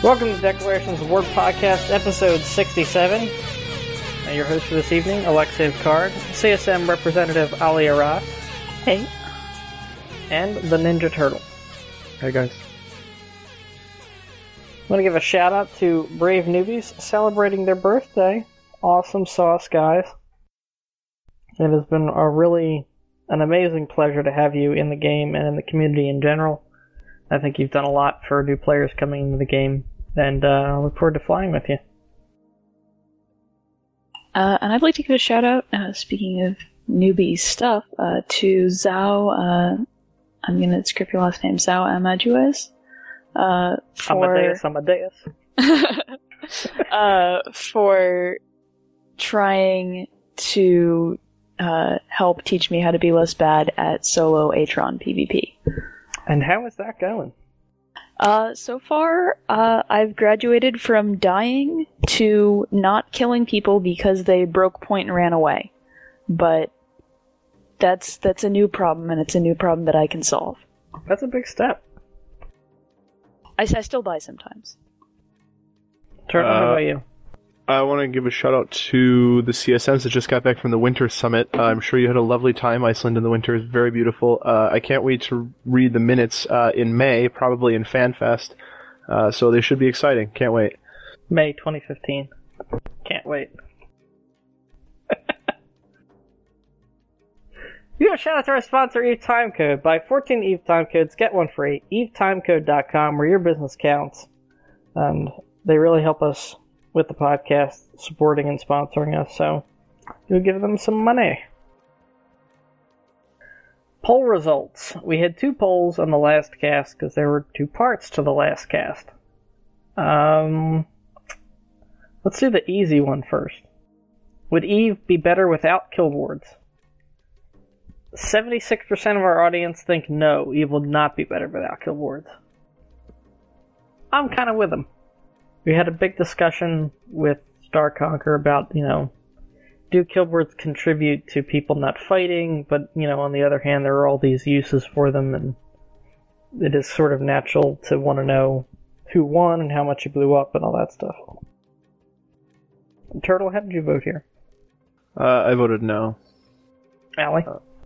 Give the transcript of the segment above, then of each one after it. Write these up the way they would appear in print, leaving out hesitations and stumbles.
Welcome to Declarations of War Podcast, episode 67. Your host for this evening, Alexei Card, CSM representative Ali Arras. Hey. And the Ninja Turtle. Hey guys. I want to give a shout out to Brave Newbies celebrating their birthday. Awesome sauce, guys. It has been an amazing pleasure to have you in the game and in the community in general. I think you've done a lot for new players coming into the game, and I look forward to flying with you. And I'd like to give a shout out, speaking of newbie stuff, to Zhao, I'm going to script your last name, Zhao Amadeus. Amadeus. For trying to help teach me how to be less bad at solo Atron PvP. And how is that going? So far, I've graduated from dying to not killing people because they broke point and ran away. But that's a new problem, and it's a new problem that I can solve. That's a big step. I still die sometimes. Turtle, how about you? I want to give a shout out to the CSMs that just got back from the Winter Summit. I'm sure you had a lovely time. Iceland in the winter is very beautiful. I can't wait to read the minutes in May, probably in FanFest. So they should be exciting. Can't wait. May 2015. Can't wait. You have a shout out to our sponsor, Eve Timecode. Buy 14 Eve Timecodes, get one free. EveTimecode.com, where your business counts. And they really help us with the podcast, supporting and sponsoring us, so you'll give them some money. Poll results. We had 2 polls on the last cast because there were 2 parts to the last cast. Let's do the easy one first. Would Eve be better without kill boards? 76% of our audience think no, Eve would not be better without kill boards. I'm kind of with them. We had a big discussion with Starconquer about, do kill boards contribute to people not fighting, but, on the other hand, there are all these uses for them, and it is sort of natural to want to know who won and how much you blew up and all that stuff. Turtle, how did you vote here? I voted no. Allie?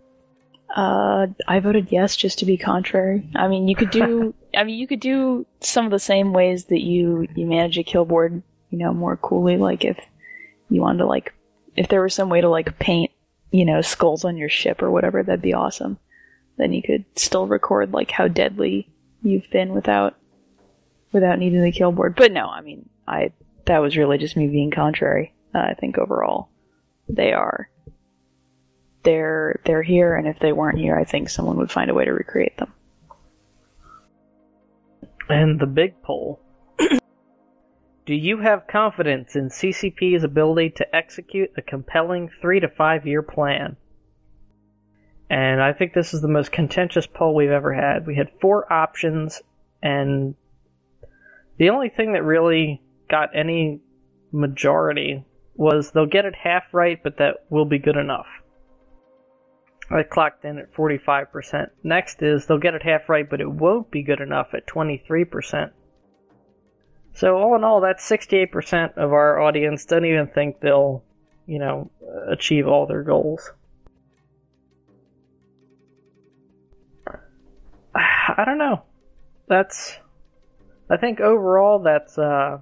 I voted yes, just to be contrary. I mean, you could do some of the same ways that you manage a kill board, more coolly. Like if you wanted to, if there was some way to paint, skulls on your ship or whatever, that'd be awesome. Then you could still record how deadly you've been without needing the kill board. But no, I mean, that was really just me being contrary. I think overall they're here, and if they weren't here, I think someone would find a way to recreate them. And the big poll. Do you have confidence in CCP's ability to execute a compelling 3 to 5 year plan? And I think this is the most contentious poll we've ever had. We had 4 options, and the only thing that really got any majority was they'll get it half right, but that will be good enough. I clocked in at 45%. Next is they'll get it half right, but it won't be good enough at 23%. So all in all, that's 68% of our audience don't even think they'll, achieve all their goals. I don't know. I think overall that's,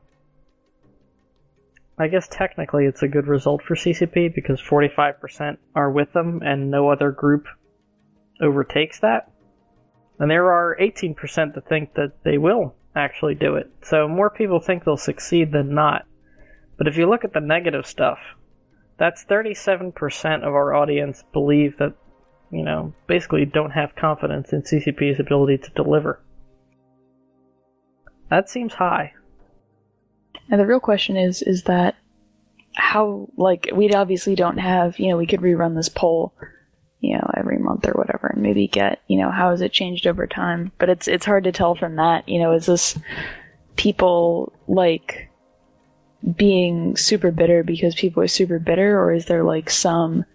I guess technically it's a good result for CCP because 45% are with them and no other group overtakes that. And there are 18% that think that they will actually do it. So more people think they'll succeed than not. But if you look at the negative stuff, that's 37% of our audience believe that, basically don't have confidence in CCP's ability to deliver. That seems high. And the real question is that how, we obviously don't have, we could rerun this poll, every month or whatever, and maybe get, how has it changed over time? But it's hard to tell from that, is this people, being super bitter because people are super bitter, or is there, some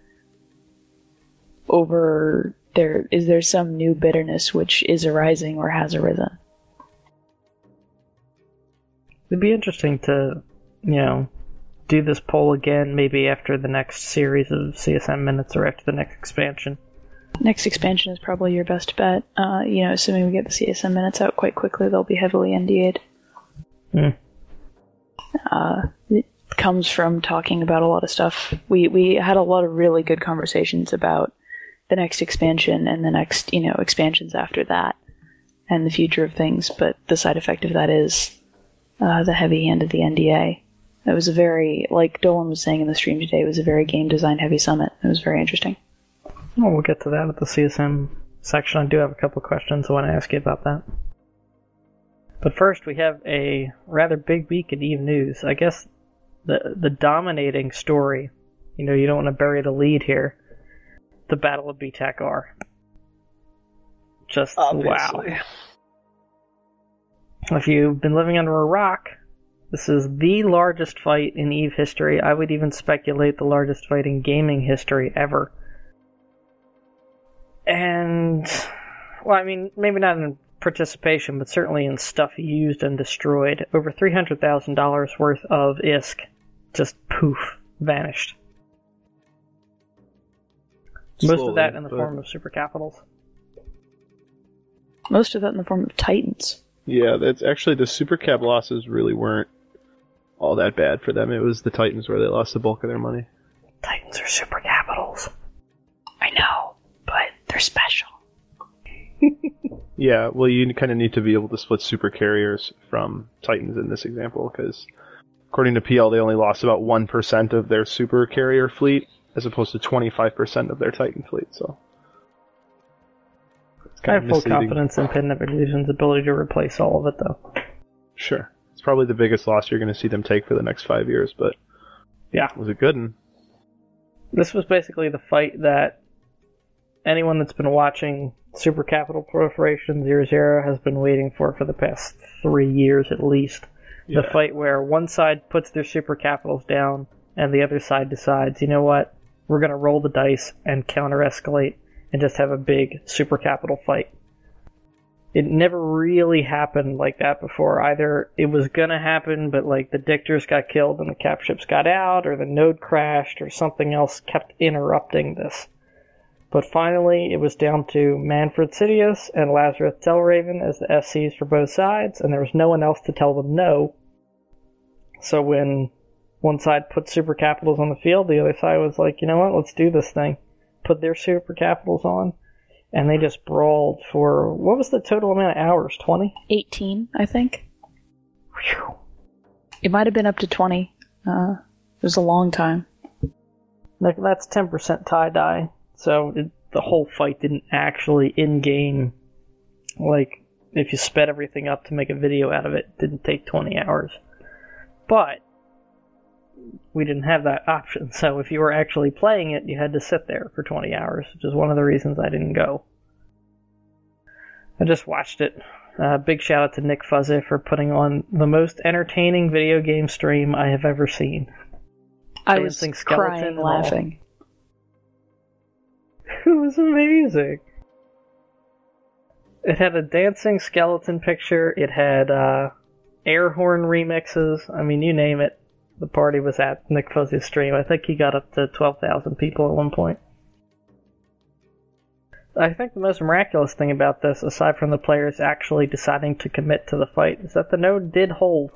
is there some new bitterness which is arising or has arisen? It'd be interesting to, do this poll again, maybe after the next series of CSM minutes or after the next expansion. Next expansion is probably your best bet. Assuming we get the CSM minutes out quite quickly, they'll be heavily NDA'd. It comes from talking about a lot of stuff. We had a lot of really good conversations about the next expansion and the next, expansions after that and the future of things, but the side effect of that is the heavy hand of the NDA. It was a very, like Dolan was saying in the stream today, it was a very game design heavy summit. It was very interesting. Well, we'll get to that at the CSM section. I do have a couple questions I want to ask you about that. But first, we have a rather big week in EVE News. I guess the dominating story, you don't want to bury the lead here, the Battle of BTAC-R. Just, obviously. Wow. If you've been living under a rock, this is the largest fight in EVE history. I would even speculate the largest fight in gaming history ever. And, maybe not in participation, but certainly in stuff used and destroyed. Over $300,000 worth of ISK just poof, vanished. Most of that in the form of super capitals. Most of that in the form of Titans. Yeah, that's actually the super cap losses really weren't all that bad for them. It was the Titans where they lost the bulk of their money. Titans are super capitals. I know, but they're special. Yeah, well, you kind of need to be able to split super carriers from Titans in this example, because according to PL, they only lost about 1% of their super carrier fleet, as opposed to 25% of their Titan fleet, so... I have full confidence in Pandemic Legion's ability to replace all of it, though. Sure. It's probably the biggest loss you're going to see them take for the next 5 years, but... Yeah. Was a good one. This was basically the fight that anyone that's been watching Super Capital Proliferation 0-0 has been waiting for the past 3 years at least. Yeah. The fight where one side puts their super capitals down and the other side decides, you know what, we're going to roll the dice and counter-escalate and just have a big super capital fight. It never really happened like that before. Either it was going to happen, but the Dictors got killed and the cap ships got out, or the node crashed, or something else kept interrupting this. But finally, it was down to Manfred Sidious and Lazarus Telraven as the SCs for both sides, and there was no one else to tell them no. So when one side put super capitals on the field, the other side was like, you know what, let's do this thing. Put their super capitals on, and they just brawled for, what was the total amount of hours, 20? 18, I think. Whew. It might have been up to 20. It was a long time. That's 10% tie-dye. So the whole fight didn't actually in-game, if you sped everything up to make a video out of it, it didn't take 20 hours. But we didn't have that option, so if you were actually playing it, you had to sit there for 20 hours, which is one of the reasons I didn't go. I just watched it. Big shout out to Nick Fuzzy for putting on the most entertaining video game stream I have ever seen. I was crying laughing. It was amazing. It had a dancing skeleton picture, it had air horn remixes, you name it. The party was at Nick Fuzzy's stream. I think he got up to 12,000 people at one point. I think the most miraculous thing about this, aside from the players actually deciding to commit to the fight, is that the node did hold.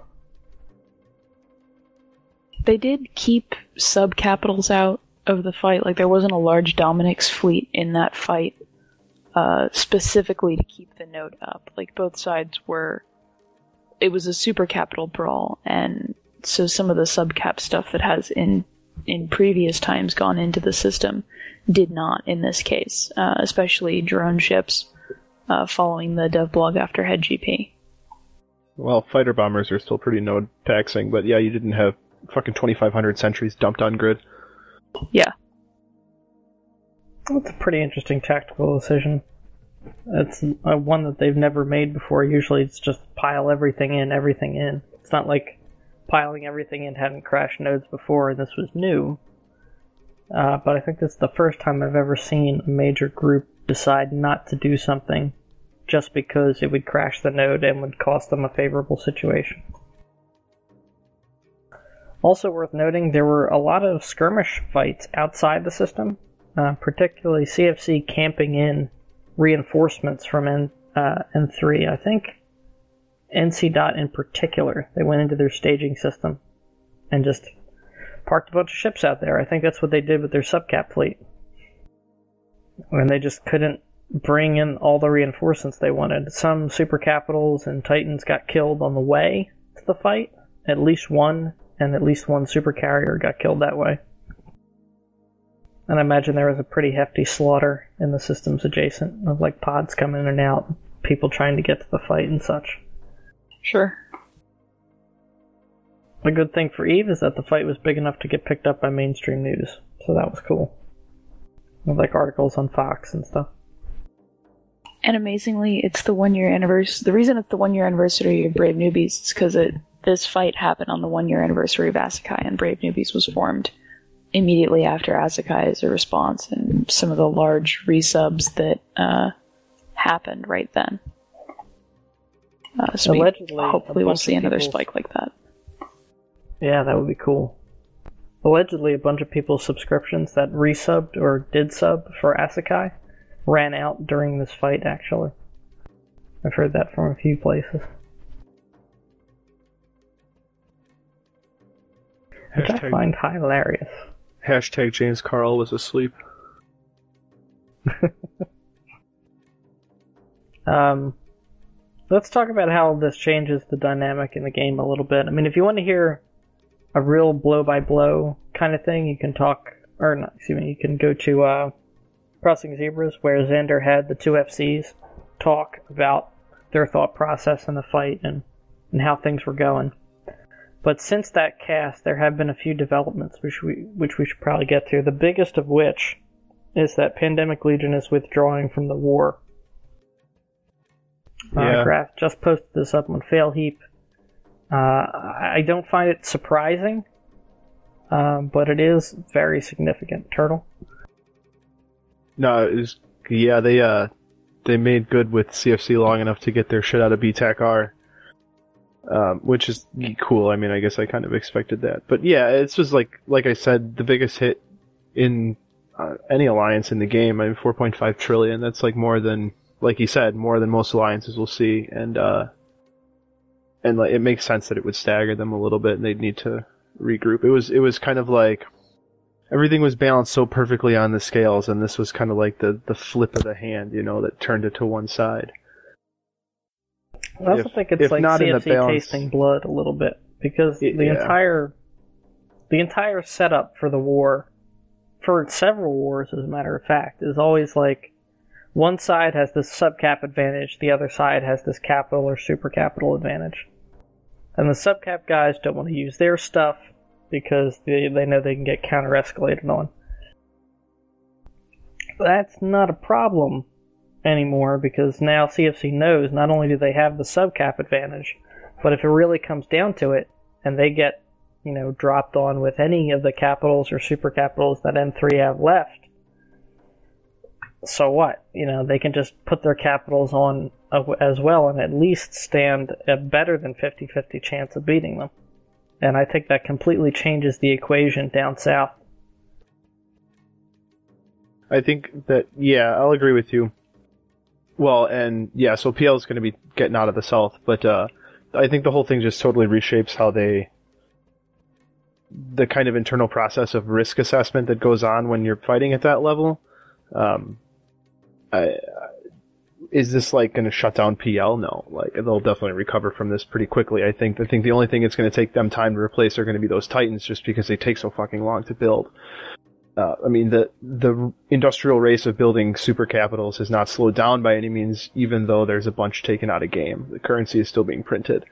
They did keep sub-capitals out of the fight. There wasn't a large Dominix fleet in that fight, specifically to keep the node up. Both sides were... It was a super capital brawl, and so some of the subcap stuff that has in previous times gone into the system did not in this case, especially drone ships following the dev blog after Head GP. Well, fighter bombers are still pretty node taxing, but yeah, you didn't have fucking 2,500 sentries dumped on grid. Yeah. That's a pretty interesting tactical decision. It's one that they've never made before. Usually it's just pile everything in. It's not like piling everything in hadn't crashed nodes before, and this was new. But I think this is the first time I've ever seen a major group decide not to do something just because it would crash the node and would cost them a favorable situation. Also worth noting, there were a lot of skirmish fights outside the system, particularly CFC camping in reinforcements from N3. I think NC Dot in particular, they went into their staging system and just parked a bunch of ships out there. I think that's what they did with their subcap fleet. When they just couldn't bring in all the reinforcements they wanted. Some super capitals and titans got killed on the way to the fight. At least one super carrier got killed that way. And I imagine there was a pretty hefty slaughter in the systems adjacent of like pods coming in and out, people trying to get to the fight and such. Sure. The good thing for EVE is that the fight was big enough to get picked up by mainstream news, so that was cool. With like articles on Fox and stuff. And amazingly, it's the 1 year anniversary. The reason it's the 1 year anniversary of Brave Newbies is because this fight happened on the 1 year anniversary of Asakai, and Brave Newbies was formed immediately after Asakai as a response, and some of the large resubs that happened right then. So allegedly, hopefully we'll see another spike like that. Yeah, that would be cool. Allegedly, a bunch of people's subscriptions that resubbed or did sub for Asakai ran out during this fight, actually. I've heard that from a few places. Which I find hilarious. Hashtag James Carl was asleep. Let's talk about how this changes the dynamic in the game a little bit. I mean, if you want to hear a real blow-by-blow kind of thing, you can you can go to Crossing Zebras, where Xander had the two FCs talk about their thought process in the fight and how things were going. But since that cast, there have been a few developments which we should probably get to. The biggest of which is that Pandemic Legion is withdrawing from the war. Graf just posted this up on Failheap. I don't find it surprising, but it is very significant. Turtle? No, they made good with CFC long enough to get their shit out of BTAC-R. Which is cool. I mean, I guess I kind of expected that. But yeah, it's just like I said, the biggest hit in any alliance in the game. I mean, 4.5 trillion. That's like more than, like you said, more than most alliances will see. And like, it makes sense that it would stagger them a little bit and they'd need to regroup. It was kind of like everything was balanced so perfectly on the scales, and this was kind of like the flip of the hand, that turned it to one side. I also think it's like CFC tasting blood a little bit, because the entire setup for the war, for several wars as a matter of fact, is always like one side has this subcap advantage, the other side has this capital or super capital advantage. And the subcap guys don't want to use their stuff because they know they can get counter-escalated on. That's not a problem anymore, because now CFC knows not only do they have the subcap advantage, but if it really comes down to it, and they get, dropped on with any of the capitals or super capitals that N3 have left, so what? They can just put their capitals on as well and at least stand a better than 50-50 chance of beating them. And I think that completely changes the equation down south. I think that, I'll agree with you. Well, and so PL is going to be getting out of the south, but I think the whole thing just totally reshapes how the kind of internal process of risk assessment that goes on when you're fighting at that level. Is this like going to shut down PL? No, like they'll definitely recover from this pretty quickly. I think the only thing it's going to take them time to replace are going to be those Titans, just because they take so fucking long to build. I mean, the industrial race of building super capitals has not slowed down by any means, even though there's a bunch taken out of game. The currency is still being printed.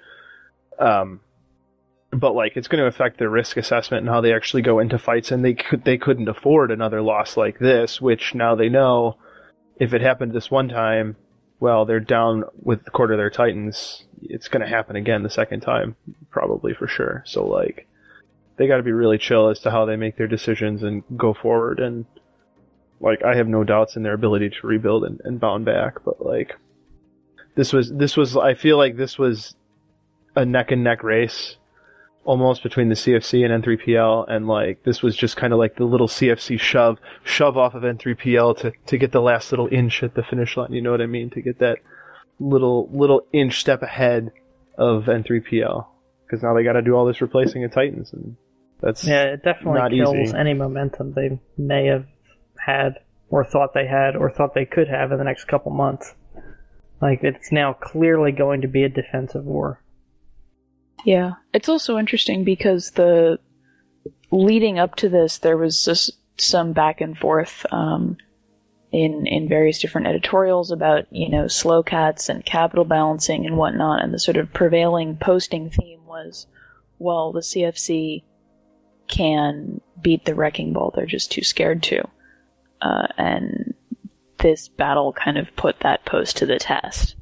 But like, it's going to affect their risk assessment and how they actually go into fights, and they couldn't afford another loss like this, which now they know if it happened this one time, well, they're down with a quarter of their Titans. It's going to happen again the second time, probably for sure. So like, they got to be really chill as to how they make their decisions and go forward. And like, I have no doubts in their ability to rebuild and bound back. But like, this was. I feel like this was a neck and neck race almost between the CFC and N3PL, and like this was just kind of like the little CFC shove off of N3PL to get the last little inch at the finish line. You know what I mean? To get that little inch step ahead of N3PL, because now they got to do all this replacing of Titans, and that's it definitely not kills easy. any momentum they may have had or thought they had or thought they could have in the next couple months. Like, it's now clearly going to be a defensive war. Yeah, it's also interesting because leading up to this, there was just some back and forth in various different editorials about, slow cats and capital balancing and whatnot, and the sort of prevailing posting theme was, well, the CFC can beat the Wrecking Ball, they're just too scared to. And this battle kind of put that post to the test.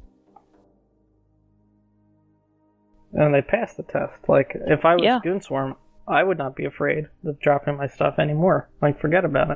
And they passed the test. Like, if I was Goonswarm, I would not be afraid of dropping my stuff anymore. Like, forget about it.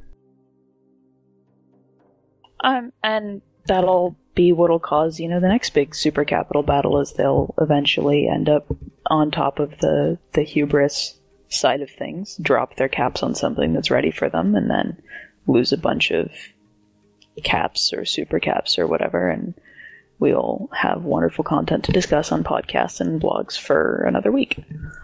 And that'll be what'll cause, the next big super capital battle, is they'll eventually end up on top of the hubris side of things, drop their caps on something that's ready for them, and then lose a bunch of caps or super caps or whatever, and we'll have wonderful content to discuss on podcasts and blogs for another week.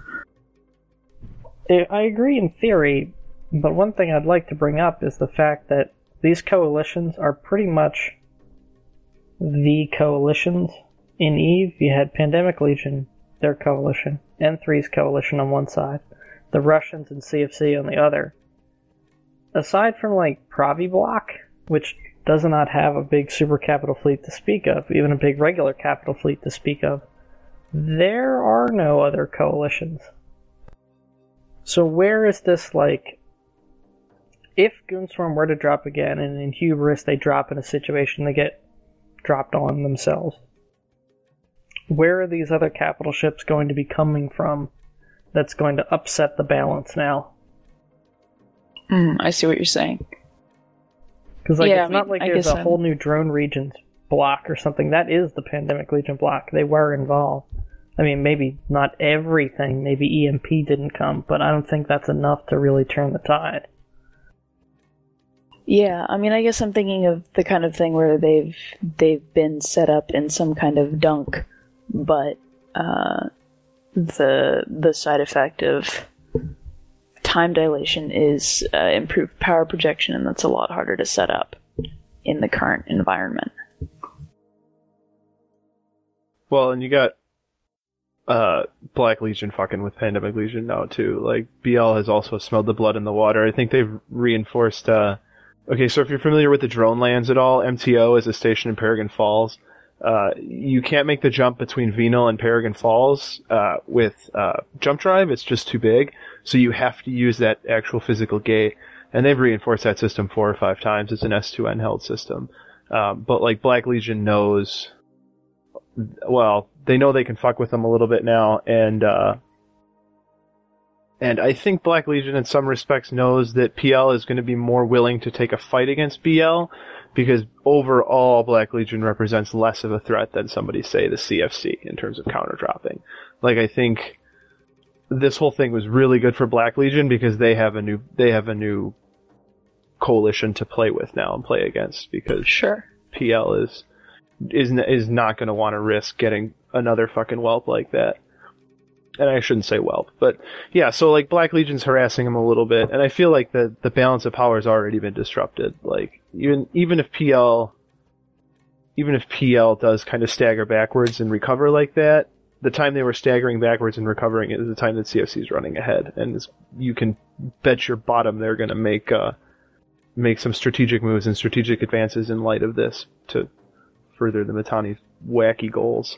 I agree in theory, but one thing I'd like to bring up is the fact that these coalitions are pretty much the coalitions. In EVE, you had Pandemic Legion, their coalition, N3's coalition on one side, the Russians and CFC on the other. Aside from, like, Pravi Block, which does not have a big super capital fleet to speak of, even a big regular capital fleet to speak of, there are no other coalitions. So where is this, like, if Goonswarm were to drop again, and in Hubris they drop in a situation they get dropped on themselves, where are these other capital ships going to be coming from that's going to upset the balance now? I see what you're saying. Because it's not like there's a whole new drone regions block or something. That is the Pandemic Legion block. They were involved. I mean, maybe not everything. Maybe EMP didn't come, but I don't think that's enough to really turn the tide. Yeah, I mean, I guess I'm thinking of the kind of thing where they've been set up in some kind of dunk, but the side effect of time dilation is improved power projection, and that's a lot harder to set up in the current environment. Well, and you got Black Legion fucking with Pandemic Legion now too. Like, BL has also smelled the blood in the water. I think they've reinforced. Okay, so if you're familiar with the drone lands at all, MTO is a station in Paragon Falls. You can't make the jump between Venal and Paragon Falls with jump drive. It's just too big. So you have to use that actual physical gate. And they've reinforced that system 4 or 5 times. It's an S2N held system. But like Black Legion knows, well, they know they can fuck with them a little bit now. And I think Black Legion in some respects knows that PL is going to be more willing to take a fight against BL, because overall Black Legion represents less of a threat than somebody, say, the CFC in terms of counter dropping. Like, I think this whole thing was really good for Black Legion because they have a new coalition to play with now and play against, because sure, PL is not going to want to risk getting another fucking whelp like that. And I shouldn't say whelp, but yeah, so like Black Legion's harassing him a little bit, and I feel like the balance of power has already been disrupted. Like, even if PL does kind of stagger backwards and recover like that, the time they were staggering backwards and recovering is the time that CFC is running ahead, and you can bet your bottom they're going to make some strategic moves and strategic advances in light of this to further the Mittani's wacky goals.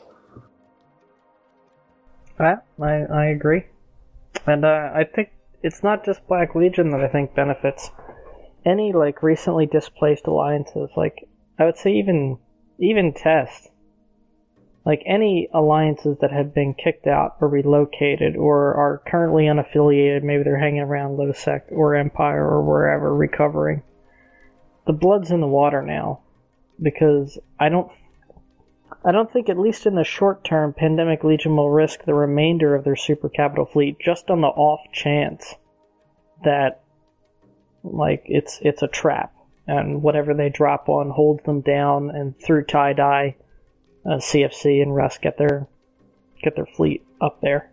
I agree. And I think it's not just Black Legion that I think benefits. Any, like, recently displaced alliances, like, I would say even Test. Like, any alliances that have been kicked out or relocated or are currently unaffiliated, maybe they're hanging around Low Sect or Empire or wherever, recovering. The blood's in the water now. Because I I don't think, at least in the short term, Pandemic Legion will risk the remainder of their super capital fleet just on the off chance that, like, it's a trap, and whatever they drop on holds them down, and through tie-dye, CFC and Russ get their fleet up there.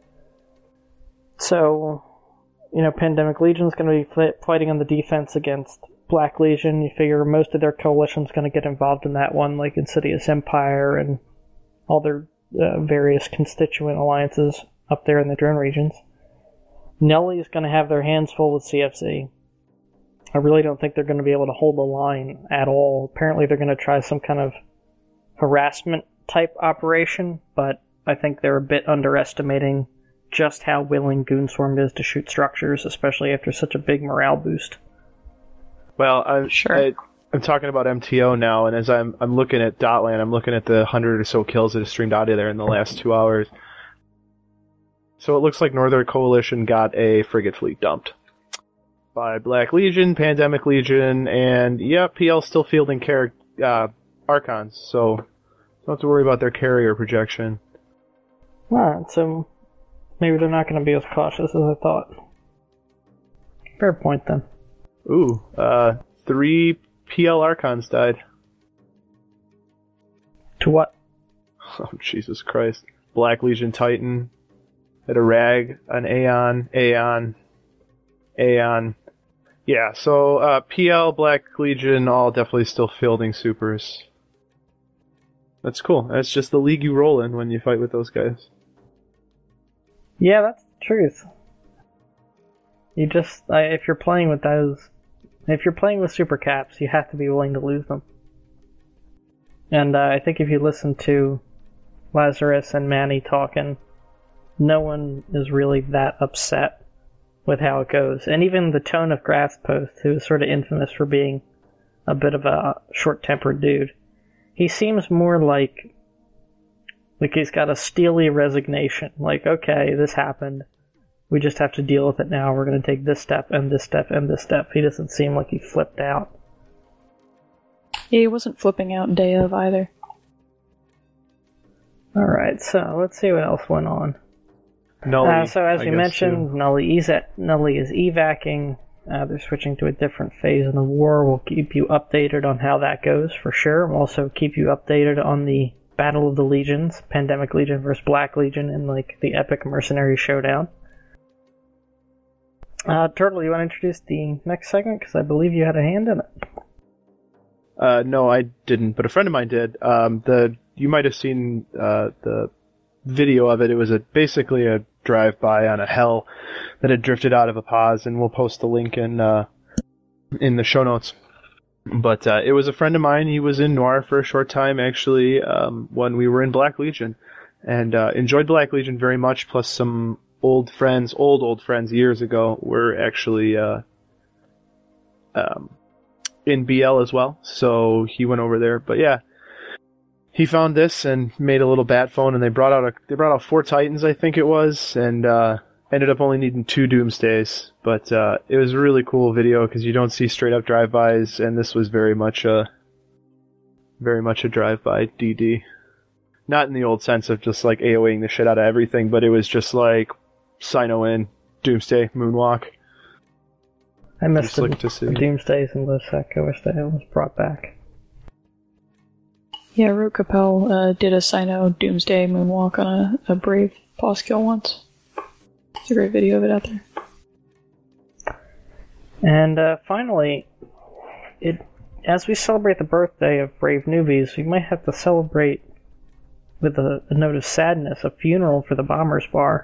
So, Pandemic Legion's going to be fighting on the defense against Black Legion. You figure most of their coalition's going to get involved in that one, like Insidious Empire and all their various constituent alliances up there in the drone regions. Nelly's going to have their hands full with CFC. I really don't think they're going to be able to hold the line at all. Apparently they're going to try some kind of harassment type operation, but I think they're a bit underestimating just how willing Goonswarm is to shoot structures, especially after such a big morale boost. Well, I'm talking about MTO now, and as I'm looking at Dotland, I'm looking at the 100 or so kills that have streamed out of there in the last 2 hours. So it looks like Northern Coalition got a frigate fleet dumped by Black Legion, Pandemic Legion, and PL still fielding Archons, so don't have to worry about their carrier projection. Alright, so maybe they're not going to be as cautious as I thought. Fair point, then. Ooh, 3 PL Archons died. To what? Oh, Jesus Christ. Black Legion Titan, had a Rag, an Aeon. Yeah, so PL, Black Legion, all definitely still fielding supers. That's cool. That's just the league you roll in when you fight with those guys. Yeah, that's the truth. You just, if you're playing with those, if you're playing with super caps, you have to be willing to lose them. And I think if you listen to Lazarus and Manny talking, no one is really that upset with how it goes. And even the tone of Grasspost, who is sort of infamous for being a bit of a short-tempered dude, he seems more like he's got a steely resignation. Like, okay, this happened. We just have to deal with it now. We're going to take this step and this step and this step. He doesn't seem like he flipped out. Yeah, he wasn't flipping out day of either. Alright, so let's see what else went on. Nully, so as you mentioned, Nully is evacing. They're switching to a different phase in the war. We'll keep you updated on how that goes, for sure. We'll also keep you updated on the Battle of the Legions, Pandemic Legion versus Black Legion, in the epic mercenary showdown. Turtle, you want to introduce the next segment? Because I believe you had a hand in it. No, I didn't, but a friend of mine did. You might have seen the video of it. It was basically a drive-by on a Hell that had drifted out of a pause, and we'll post the link in the show notes. But it was a friend of mine. He was in Noir for a short time, actually, when we were in Black Legion, and enjoyed Black Legion very much, plus some old friends years ago were actually in BL as well, so he went over there. But yeah, he found this and made a little bat phone, and they brought out 4 Titans, I think it was, and ended up only needing 2 Doomsdays. But it was a really cool video because you don't see straight up drive-bys, and this was very much a drive-by DD. Not in the old sense of just like AoEing the shit out of everything, but it was just like Sino in, Doomsday, Moonwalk. I missed the Doomsdays and Losec. I wish that was brought back. Yeah, Rote Capel did a Sino Doomsday Moonwalk on a Brave boss kill once. It's a great video of it out there. And finally, as we celebrate the birthday of Brave Newbies, we might have to celebrate with a note of sadness, a funeral for the Bombers Bar.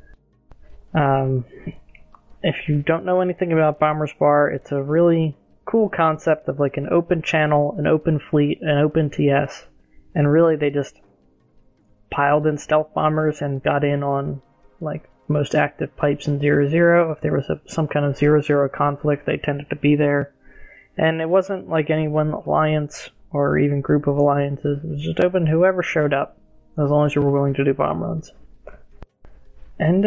If you don't know anything about Bombers Bar, it's a really cool concept of like an open channel, an open fleet, an open TS, and really they just piled in stealth bombers and got in on like most active pipes in 0-0. If there was some kind of 0-0 conflict, they tended to be there. And it wasn't like any one alliance or even group of alliances. It was just open to whoever showed up, as long as you were willing to do bomb runs. And,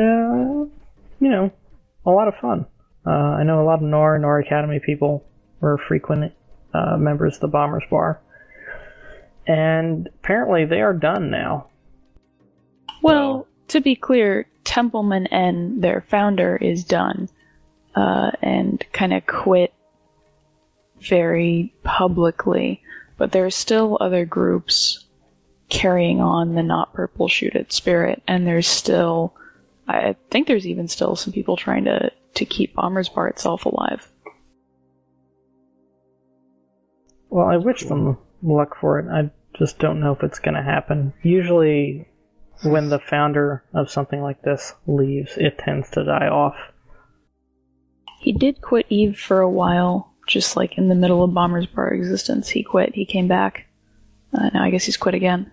a lot of fun. I know a lot of Noir Academy people were frequent members of the Bombers Bar. and apparently they are done now. Well, to be clear, Templeman and their founder is done, and kind of quit very publicly, but there are still other groups carrying on the Not Purple Shoot It spirit, and there's still, I think there's even still some people trying to keep Bombers Bar itself alive. Well, I wish them luck for it. I just don't know if it's going to happen. Usually, when the founder of something like this leaves, it tends to die off. He did quit EVE for a while, just like in the middle of Bombers Bar existence. He quit, he came back. Now I guess he's quit again.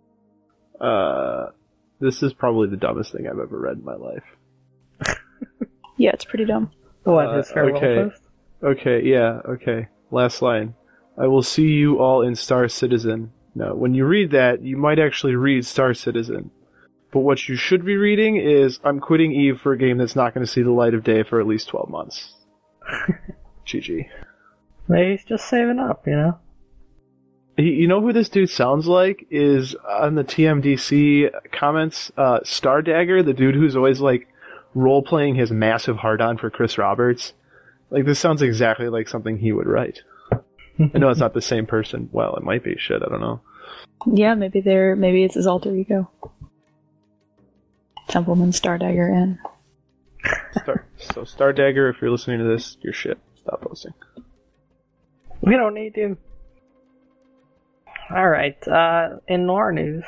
This is probably the dumbest thing I've ever read in my life. Yeah, it's pretty dumb. What, his farewell post? Okay. Last line. I will see you all in Star Citizen. Now, when you read that, you might actually read Star Citizen. But what you should be reading is, I'm quitting EVE for a game that's not going to see the light of day for at least 12 months. GG. Maybe he's just saving up, you know? You know who this dude sounds like? Is on the TMDC comments, Stardagger, the dude who's always like role-playing his massive hard-on for Chris Roberts. Like, this sounds exactly like something he would write. I know it's not the same person. Well, it might be. Shit, I don't know. Yeah, maybe it's his alter ego. Templeman, Stardagger, and... So, Stardagger, if you're listening to this, you're shit. Stop posting. We don't need you. Alright, in noir news,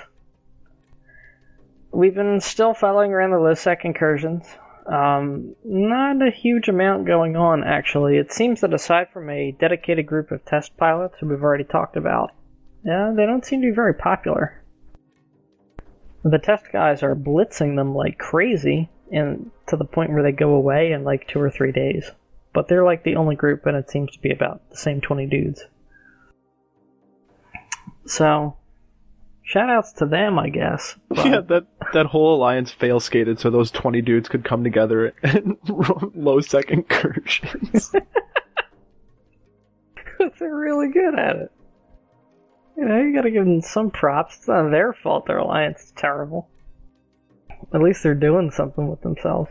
we've been still following around the low-sec incursions. Not a huge amount going on, actually. It seems that aside from a dedicated group of test pilots who we've already talked about, they don't seem to be very popular. The test guys are blitzing them like crazy, and to the point where they go away in like 2 or 3 days. But they're like the only group, and it seems to be about the same 20 dudes. So, shoutouts to them, I guess. But... Yeah, that whole alliance fail-skated so those 20 dudes could come together and low-sec incursions. They're really good at it. You know, you gotta give them some props. It's not their fault their alliance is terrible. At least they're doing something with themselves.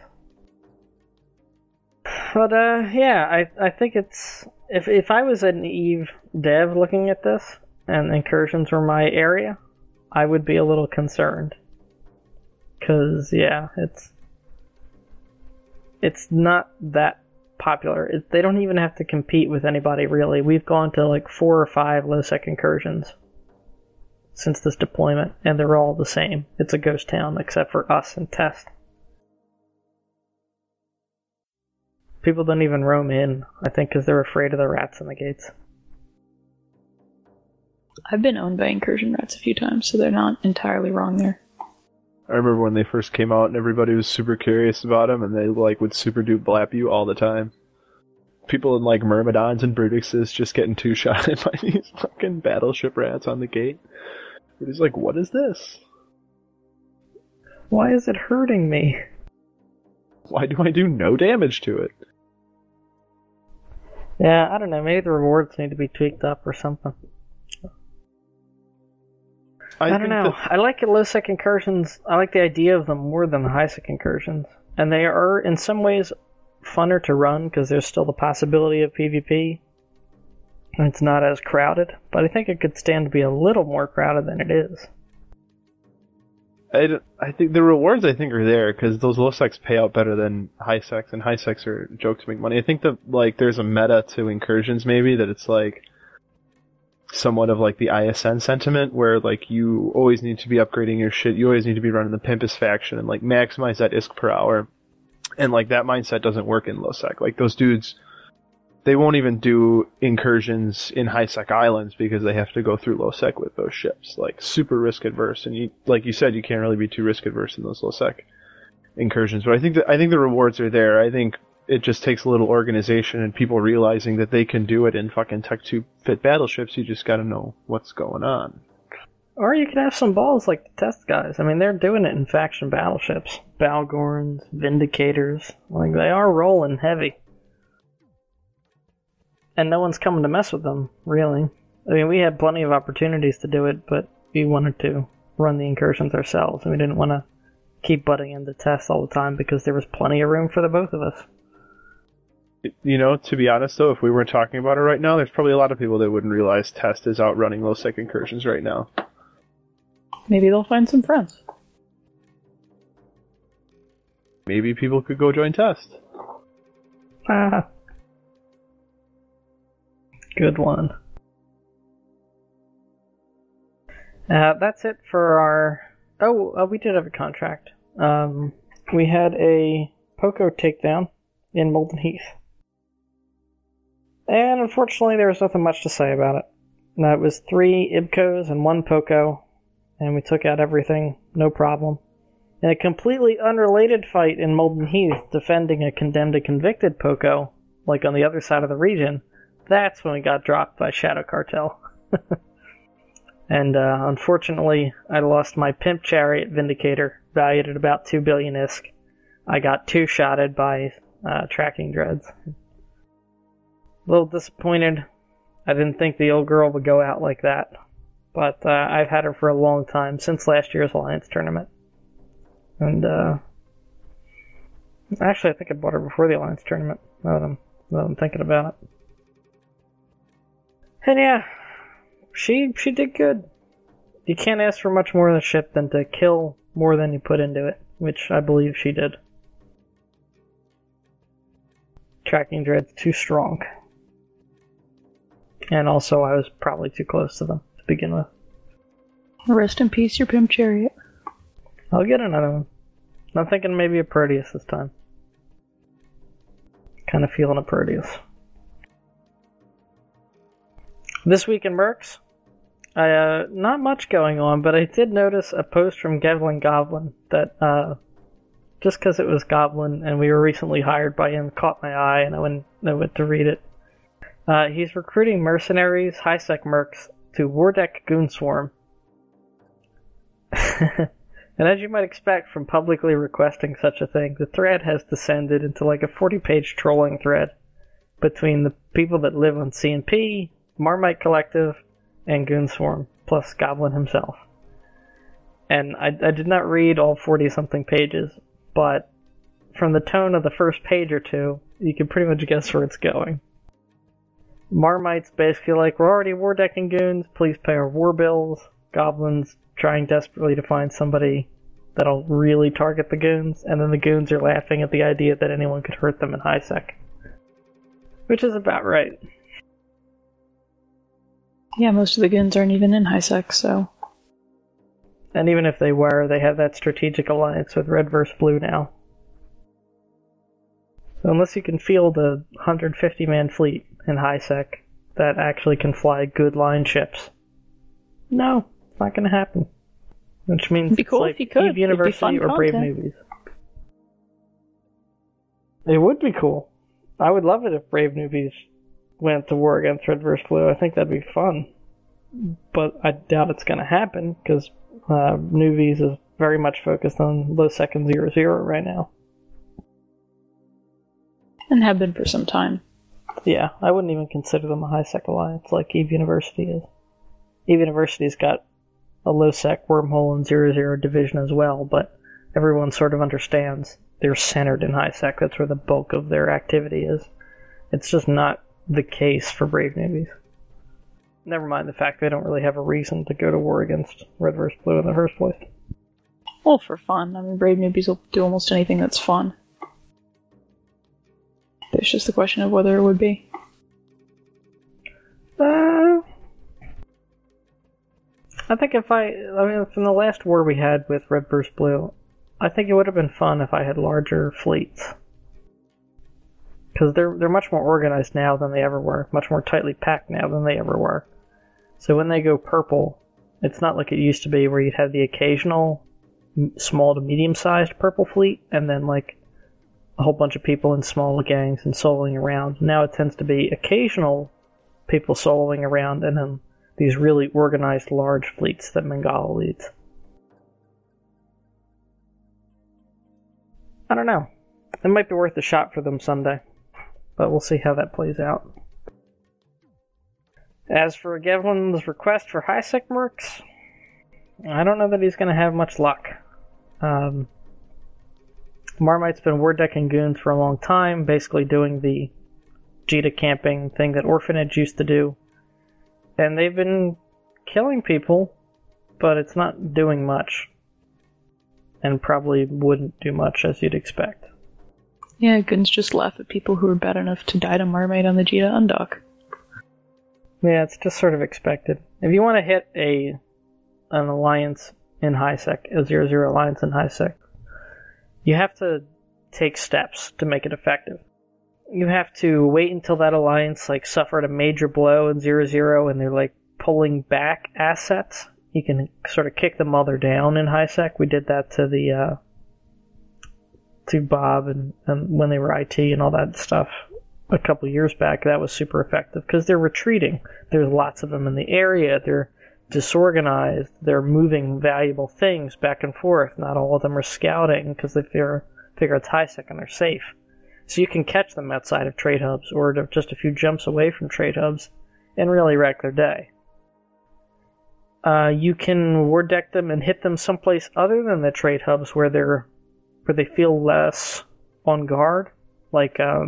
But, yeah, I think it's... If I was an EVE dev looking at this, and incursions were my area, I would be a little concerned. Because, yeah, it's not that popular. They don't even have to compete with anybody, really. We've gone to like 4 or 5 low-sec incursions since this deployment, and they're all the same. It's a ghost town, except for us and Test. People don't even roam in, I think, because they're afraid of the rats in the gates. I've been owned by incursion rats a few times, so they're not entirely wrong there. I remember when they first came out and everybody was super curious about them, and they like would super dupe blap you all the time. People in like Myrmidons and Brutixes just getting two-shotted by these fucking battleship rats on the gate. But he's like, what is this? Why is it hurting me? Why do I do no damage to it? Yeah, I don't know, maybe the rewards need to be tweaked up or something. I don't know. I like low-sec incursions. I like the idea of them more than the high-sec incursions. And they are, in some ways, funner to run because there's still the possibility of PvP. And it's not as crowded. But I think it could stand to be a little more crowded than it is. I think the rewards are there because those low-secs pay out better than high-secs, and high-secs are a joke to make money. I think that like there's a meta to incursions maybe that it's like somewhat of like the ISN sentiment where like you always need to be upgrading your shit, you always need to be running the Pimpus faction and like maximize that ISK per hour, and like that mindset doesn't work in low sec. Like those dudes, they won't even do incursions in high sec islands because they have to go through low sec with those ships, like super risk adverse, and you, like you said, you can't really be too risk adverse in those low sec incursions. But I think the rewards are there. I think it just takes a little organization and people realizing that they can do it in fucking Tech 2 fit battleships. You just gotta know what's going on. Or you could have some balls like the test guys. I mean, they're doing it in faction battleships. Balgorns, Vindicators. Like, they are rolling heavy. And no one's coming to mess with them, really. I mean, we had plenty of opportunities to do it, but we wanted to run the incursions ourselves, and we didn't want to keep butting into tests all the time because there was plenty of room for the both of us. You know, to be honest though, if we weren't talking about it right now, there's probably a lot of people that wouldn't realize Test is outrunning low-sec incursions right now. Maybe they'll find some friends. Maybe people could go join Test. Ah. Good one. That's it for our... Oh, we did have a contract. We had a Poco takedown in Molten Heath. And unfortunately, there was nothing much to say about it. That was 3 Ibcos and 1 Poco, and we took out everything, no problem. In a completely unrelated fight in Molten Heath, defending a condemned and convicted Poco, like on the other side of the region, that's when we got dropped by Shadow Cartel. And unfortunately, I lost my Pimp Chariot Vindicator, valued at about 2 billion ISK. I got 2-shotted by tracking dreads. A little disappointed. I didn't think the old girl would go out like that. But I've had her for a long time, since last year's Alliance tournament. And actually, I think I bought her before the Alliance tournament, now that I'm thinking about it. And yeah, she did good. You can't ask for much more of the ship than to kill more than you put into it, which I believe she did. Tracking dread's too strong. And also, I was probably too close to them to begin with. Rest in peace, your Pimp Chariot. I'll get another one. I'm thinking maybe a Proteus this time. Kind of feeling a Proteus. This week in Mercs, not much going on, but I did notice a post from Gevlin Goblin that, just because it was Goblin and we were recently hired by him, caught my eye and I went to read it. He's recruiting mercenaries, high-sec mercs, to Wardeck Goonswarm. And as you might expect from publicly requesting such a thing, the thread has descended into like a 40-page trolling thread between the people that live on CNP, Marmite Collective, and Goonswarm, plus Goblin himself. And I did not read all 40-something pages, but from the tone of the first page or two, you can pretty much guess where it's going. Marmite's basically like, we're already war decking goons, please pay our war bills. Goblin's trying desperately to find somebody that'll really target the goons, and then the goons are laughing at the idea that anyone could hurt them in high sec. Which is about right. Yeah, most of the goons aren't even in high sec, so... And even if they were, they have that strategic alliance with red versus blue now. So unless you can field a 150-man fleet in high sec that actually can fly good line ships, no, it's not going to happen. Which means it'd be cool it's if you like could. EVE University or Brave Newbies. It would be cool. I would love it if Brave Newbies went to war against red versus blue. I think that'd be fun. But I doubt it's going to happen, because Newbies is very much focused on low sec and 0-0 right now. And have been for some time. Yeah, I wouldn't even consider them a high-sec alliance like EVE University is. EVE University's got a low-sec wormhole and 0-0 division as well, but everyone sort of understands they're centered in high-sec. That's where the bulk of their activity is. It's just not the case for Brave Newbies. Never mind the fact they don't really have a reason to go to war against red versus blue in the first place. Well, for fun. I mean, Brave Newbies will do almost anything that's fun. It's just the question of whether it would be. I think from the last war we had with red versus blue, I think it would have been fun if I had larger fleets. Because they're much more organized now than they ever were, much more tightly packed now than they ever were. So when they go purple, it's not like it used to be where you'd have the occasional small to medium-sized purple fleet, and then like a whole bunch of people in small gangs and soloing around. Now it tends to be occasional people soloing around, and then these really organized large fleets that Mangala leads. I don't know. It might be worth a shot for them someday, but we'll see how that plays out. As for Gevlin's request for high-sec mercs, I don't know that he's going to have much luck. Marmite's been ward decking goons for a long time, basically doing the Jita camping thing that Orphanage used to do. And they've been killing people, but it's not doing much. And probably wouldn't do much, as you'd expect. Yeah, goons just laugh at people who are bad enough to die to Marmite on the Jita undock. Yeah, it's just sort of expected. If you want to hit an alliance in high-sec, a 0-0 alliance in high-sec, you have to take steps to make it effective. You have to wait until that alliance suffered a major blow in 0-0 and they're pulling back assets. You can sort of kick the mother down in high-sec. We did that to Bob and when they were IT and all that stuff a couple years back. That was super effective because they're retreating. There's lots of them in the area. They're disorganized. They're moving valuable things back and forth. Not all of them are scouting because they figure it's high-sec and they're safe. So you can catch them outside of trade hubs or just a few jumps away from trade hubs and really wreck their day. You can ward deck them and hit them someplace other than the trade hubs where they feel less on guard. I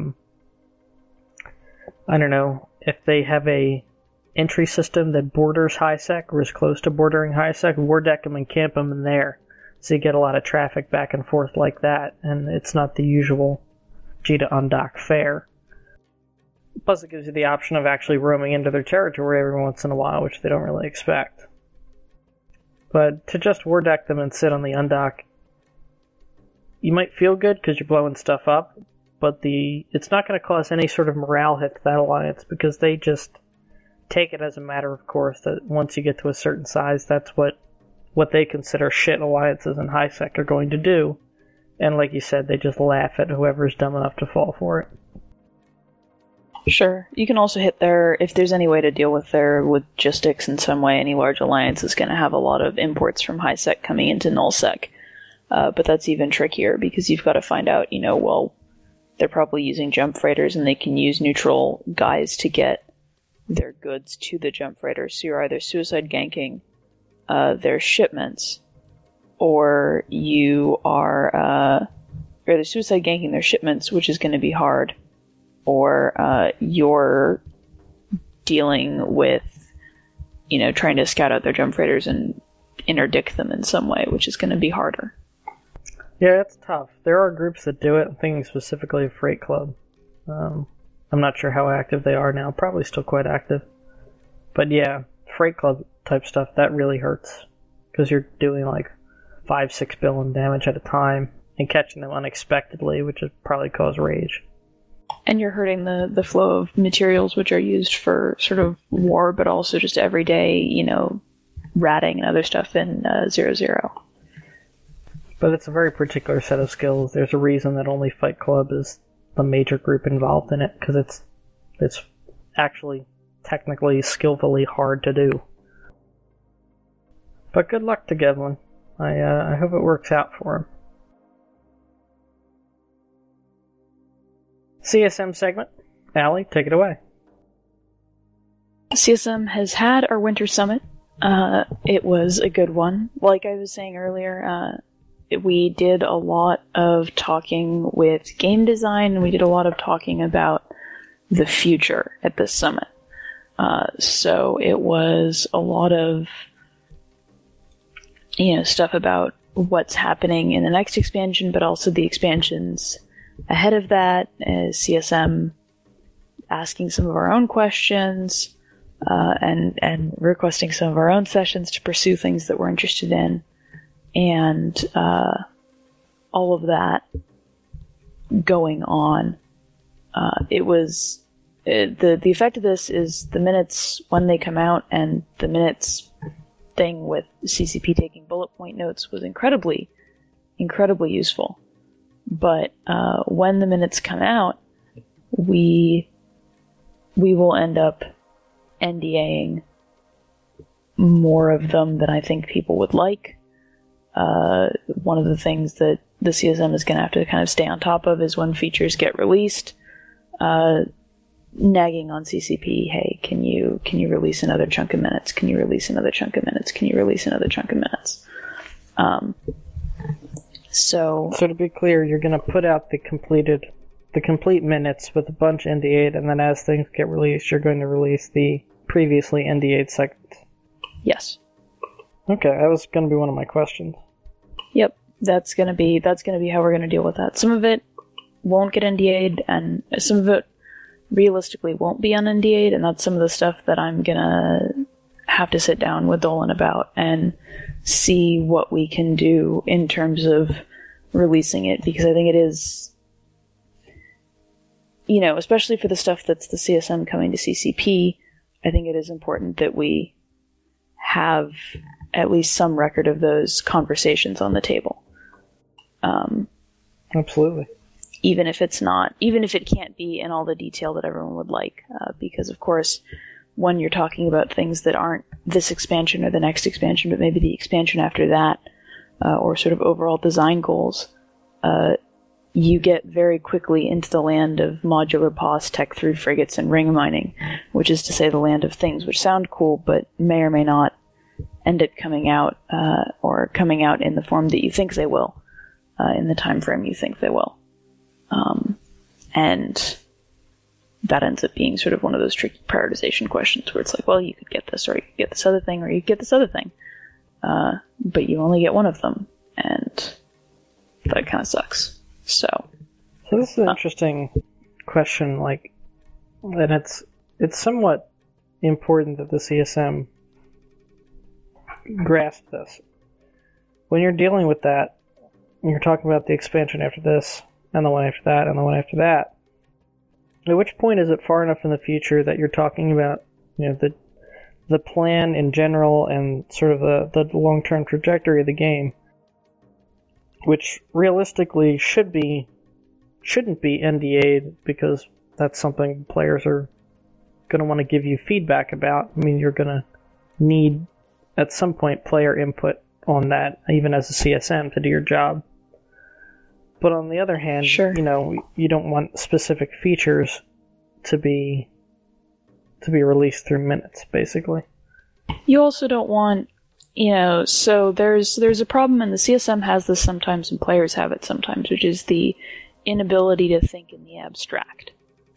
don't know, if they have a entry system that borders high-sec or is close to bordering high-sec, ward deck them and camp them in there. So you get a lot of traffic back and forth like that, and it's not the usual Jita undock fare. Plus it gives you the option of actually roaming into their territory every once in a while, which they don't really expect. But to just ward deck them and sit on the undock, you might feel good because you're blowing stuff up, but it's not going to cause any sort of morale hit to that alliance because they just take it as a matter of course that once you get to a certain size, that's what they consider shit alliances in high-sec are going to do. And like you said, they just laugh at whoever's dumb enough to fall for it. Sure. You can also hit if there's any way to deal with their logistics in some way, any large alliance is going to have a lot of imports from high-sec coming into null-sec. But that's even trickier because you've got to find out, they're probably using jump freighters and they can use neutral guys to get their goods to the jump freighters. So you're either suicide ganking their shipments, or you are either suicide ganking their shipments, which is going to be hard, or you're dealing with, trying to scout out their jump freighters and interdict them in some way, which is going to be harder. Yeah, it's tough. There are groups that do it. I'm thinking specifically of Freight Club. I'm not sure how active they are now. Probably still quite active. But yeah, Freight Club type stuff, that really hurts. Because you're doing 5-6 billion damage at a time and catching them unexpectedly, which would probably cause rage. And you're hurting the flow of materials which are used for sort of war, but also just everyday, ratting and other stuff in 0-0. But it's a very particular set of skills. There's a reason that only Fight Club is the major group involved in it, because it's actually technically, skillfully hard to do. But good luck to Gevlin. I hope it works out for him. CSM segment. Allie, take it away. CSM has had our winter summit. It was a good one. Like I was saying earlier, we did a lot of talking with game design, and we did a lot of talking about the future at this summit. So it was a lot of, stuff about what's happening in the next expansion, but also the expansions ahead of that, as CSM asking some of our own questions, and requesting some of our own sessions to pursue things that we're interested in, and all of that going on. It was the effect of this is the minutes when they come out, and the minutes thing with CCP taking bullet point notes was incredibly useful. But when the minutes come out, we will end up NDAing more of them than I think people would like. One of the things that the CSM is going to have to kind of stay on top of is when features get released. nagging on CCP, hey, can you release another chunk of minutes? Can you release another chunk of minutes? Can you release another chunk of minutes? So to be clear, you're going to put out the complete minutes with a bunch NDA'd, and then as things get released, you're going to release the previously NDA'd segments. Yes. Okay, that was going to be one of my questions. Yep, that's gonna be how we're gonna deal with that. Some of it won't get NDA'd, and some of it realistically won't be un-NDA'd, and that's some of the stuff that I'm gonna have to sit down with Dolan about and see what we can do in terms of releasing it, because I think it is, especially for the stuff that's the CSM coming to CCP, I think it is important that we have at least some record of those conversations on the table. Absolutely. Even if it can't be in all the detail that everyone would like, because of course, when you're talking about things that aren't this expansion or the next expansion, but maybe the expansion after that, or sort of overall design goals, you get very quickly into the land of modular POS, tech through frigates, and ring mining, which is to say the land of things which sound cool, but may or may not end up coming out, or coming out in the form that you think they will, in the time frame you think they will. And that ends up being sort of one of those tricky prioritization questions where it's like, well, you could get this, or you could get this other thing, or you could get this other thing. But you only get one of them, and that kind of sucks. So this is an interesting question, and it's somewhat important that the CSM grasp this. When you're dealing with that, you're talking about the expansion after this, and the one after that, and the one after that. At which point is it far enough in the future that you're talking about, the plan in general and sort of the long-term trajectory of the game, which realistically shouldn't be NDA'd, because that's something players are going to want to give you feedback about. I mean, you're going to need at some point player input on that, even as a CSM, to do your job. But on the other hand, sure, you don't want specific features to be released through minutes, basically. You also don't want, so there's a problem, and the CSM has this sometimes, and players have it sometimes, which is the inability to think in the abstract,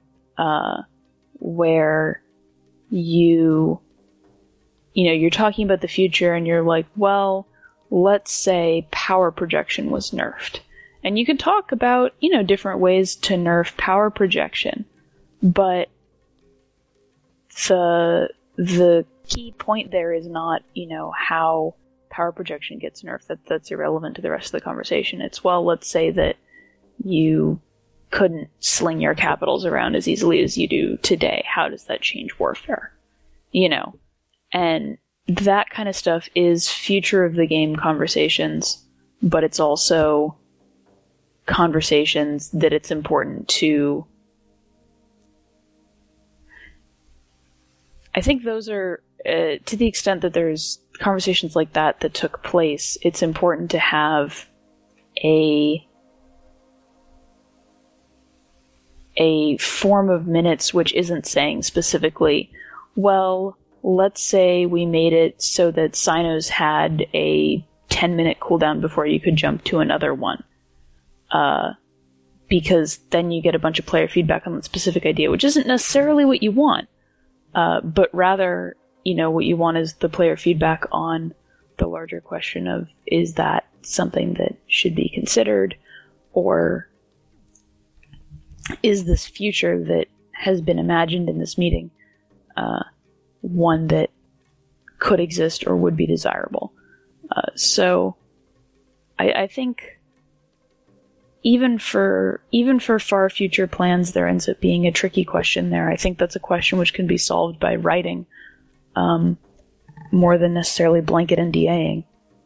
where you're talking about the future, and you're like, well, let's say power projection was nerfed. And you can talk about, different ways to nerf power projection, but the key point there is not, how power projection gets nerfed. That's irrelevant to the rest of the conversation. It's, well, let's say that you couldn't sling your capitals around as easily as you do today. How does that change warfare? And that kind of stuff is future of the game conversations, but it's also conversations that it's important to... I think those are, to the extent that there's conversations like that took place, it's important to have a form of minutes which isn't saying specifically, well, let's say we made it so that Cynos had a 10-minute cooldown before you could jump to another one. Because then you get a bunch of player feedback on the specific idea, which isn't necessarily what you want. But rather, what you want is the player feedback on the larger question of, is that something that should be considered, or is this future that has been imagined in this meeting one that could exist or would be desirable? So I think even for far future plans, there ends up being a tricky question there. I think that's a question which can be solved by writing, more than necessarily blanket NDAing.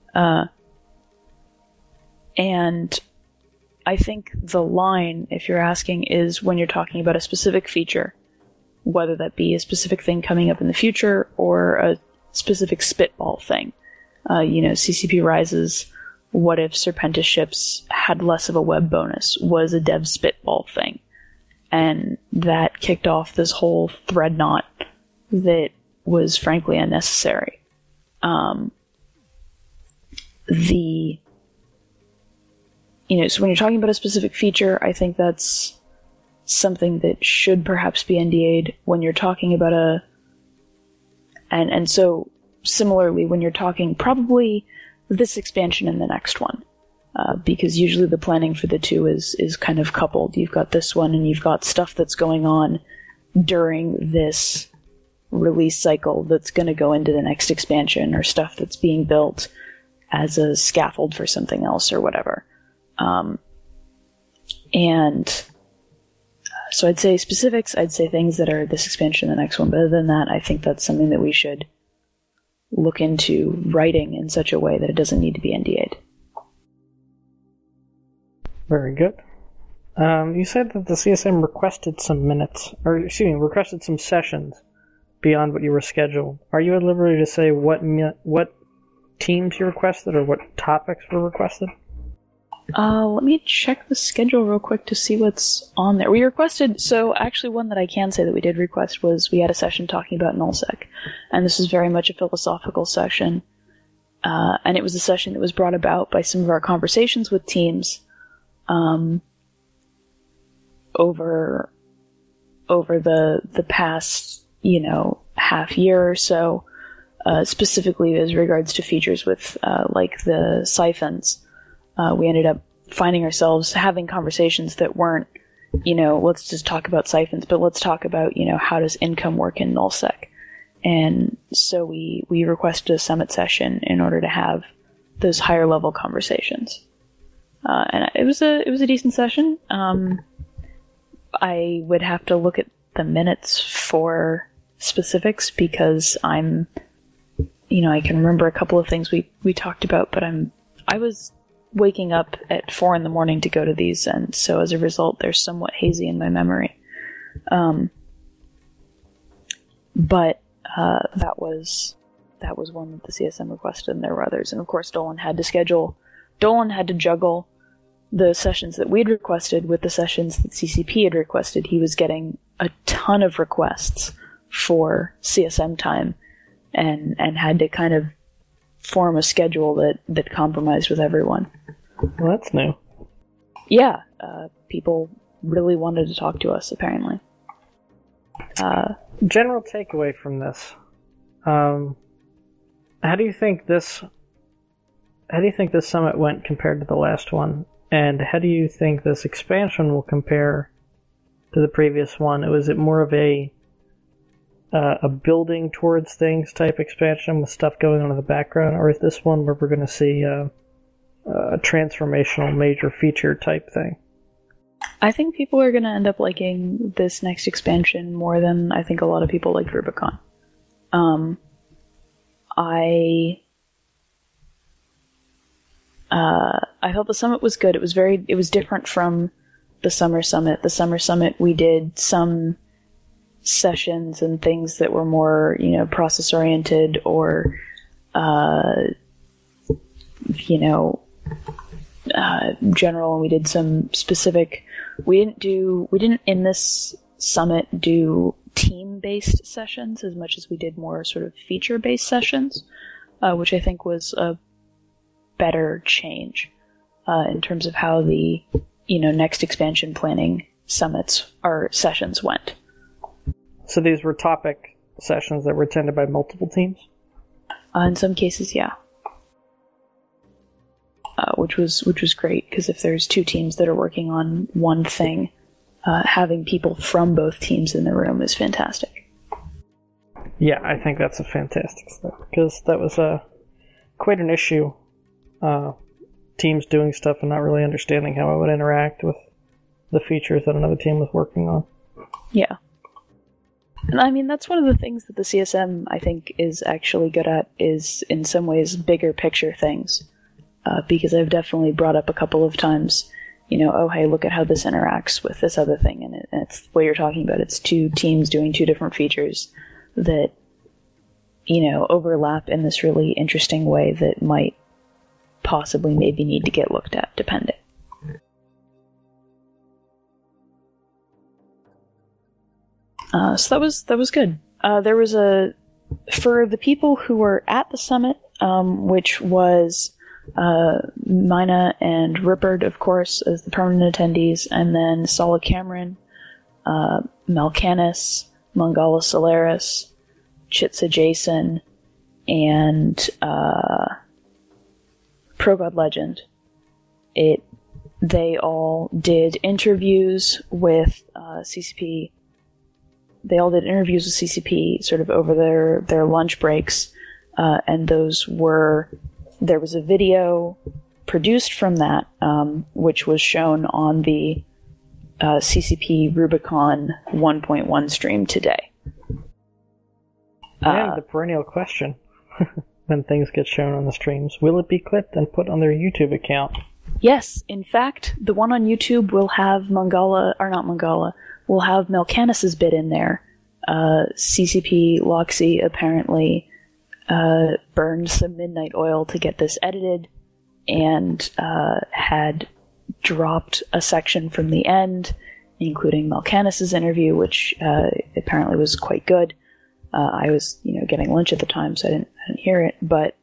And I think the line, if you're asking, is when you're talking about a specific feature, whether that be a specific thing coming up in the future or a specific spitball thing. CCP Rises, what if Serpentis ships had less of a web bonus, was a dev spitball thing. and that kicked off this whole thread knot that was frankly unnecessary. So when you're talking about a specific feature, I think that's something that should perhaps be NDA'd. When you're talking about and so similarly, when you're talking probably this expansion and the next one, because usually the planning for the two is kind of coupled. You've got this one and you've got stuff that's going on during this release cycle that's going to go into the next expansion, or stuff that's being built as a scaffold for something else or whatever. So I'd say specifics, I'd say things that are this expansion, the next one, but other than that, I think that's something that we should look into writing in such a way that it doesn't need to be NDA'd. Very good. You said that the CSM requested some requested some sessions beyond what you were scheduled. Are you at liberty to say what teams you requested or what topics were requested? Let me check the schedule real quick to see what's on there. We requested, so actually one that I can say that we did request was we had a session talking about nullsec, and this is very much a philosophical session, and it was a session that was brought about by some of our conversations with teams over the past, half year or so, specifically as regards to features with like the siphons. We ended up finding ourselves having conversations that weren't, let's just talk about siphons, but let's talk about, how does income work in nullsec? And so we requested a summit session in order to have those higher level conversations. And it was a decent session. I would have to look at the minutes for specifics because I can remember a couple of things we talked about, but I was waking up at 4 a.m. to go to these, and so as a result, they're somewhat hazy in my memory. But that was one that the CSM requested, and there were others. And of course, Dolan had to juggle the sessions that we'd requested with the sessions that CCP had requested. He was getting a ton of requests for CSM time, and had to kind of form a schedule that compromised with everyone. Well, that's new. Yeah, people really wanted to talk to us, apparently. General takeaway from this. How do you think this summit went compared to the last one? And how do you think this expansion will compare to the previous one? Was it more of a building towards things type expansion with stuff going on in the background, or is this one where we're going to see a transformational major feature type thing? I think people are going to end up liking this next expansion more than I think a lot of people liked Rubicon. I thought the summit was good. It was different from the summer summit. The summer summit, we did some sessions and things that were more, process oriented or, general, and we did some specific. We didn't in this summit do team-based sessions as much as we did more sort of feature-based sessions, which I think was a better change in terms of how the next expansion planning summits or sessions went. So these were topic sessions that were attended by multiple teams? In some cases, yeah. Which was great, because if there's two teams that are working on one thing, having people from both teams in the room is fantastic. Yeah, I think that's a fantastic step, because that was quite an issue. Teams doing stuff and not really understanding how it would interact with the features that another team was working on. Yeah. And I mean, that's one of the things that the CSM, I think, is actually good at, is in some ways bigger picture things. Because I've definitely brought up a couple of times, oh, hey, look at how this interacts with this other thing. And it's what you're talking about. It's two teams doing two different features that, overlap in this really interesting way that might possibly maybe need to get looked at, depending. So that was good. There was for the people who were at the summit, which was Mina and Rippard, of course, as the permanent attendees, and then Sala Cameron, Mal'Canis, Mongala Solaris, Chitsa Jason, and ProGod Legend. They all did interviews with CCP. They all did interviews with CCP sort of over their lunch breaks, and there was a video produced from that, which was shown on the CCP Rubicon 1.1 stream today. And the perennial question, when things get shown on the streams, will it be clipped and put on their YouTube account? Yes, in fact, the one on YouTube will have will have Mal'Canis' bit in there. CCP Loxy apparently burned some midnight oil to get this edited, and had dropped a section from the end, including Mal'Canis' interview, which apparently was quite good. I was, getting lunch at the time, so I didn't hear it. But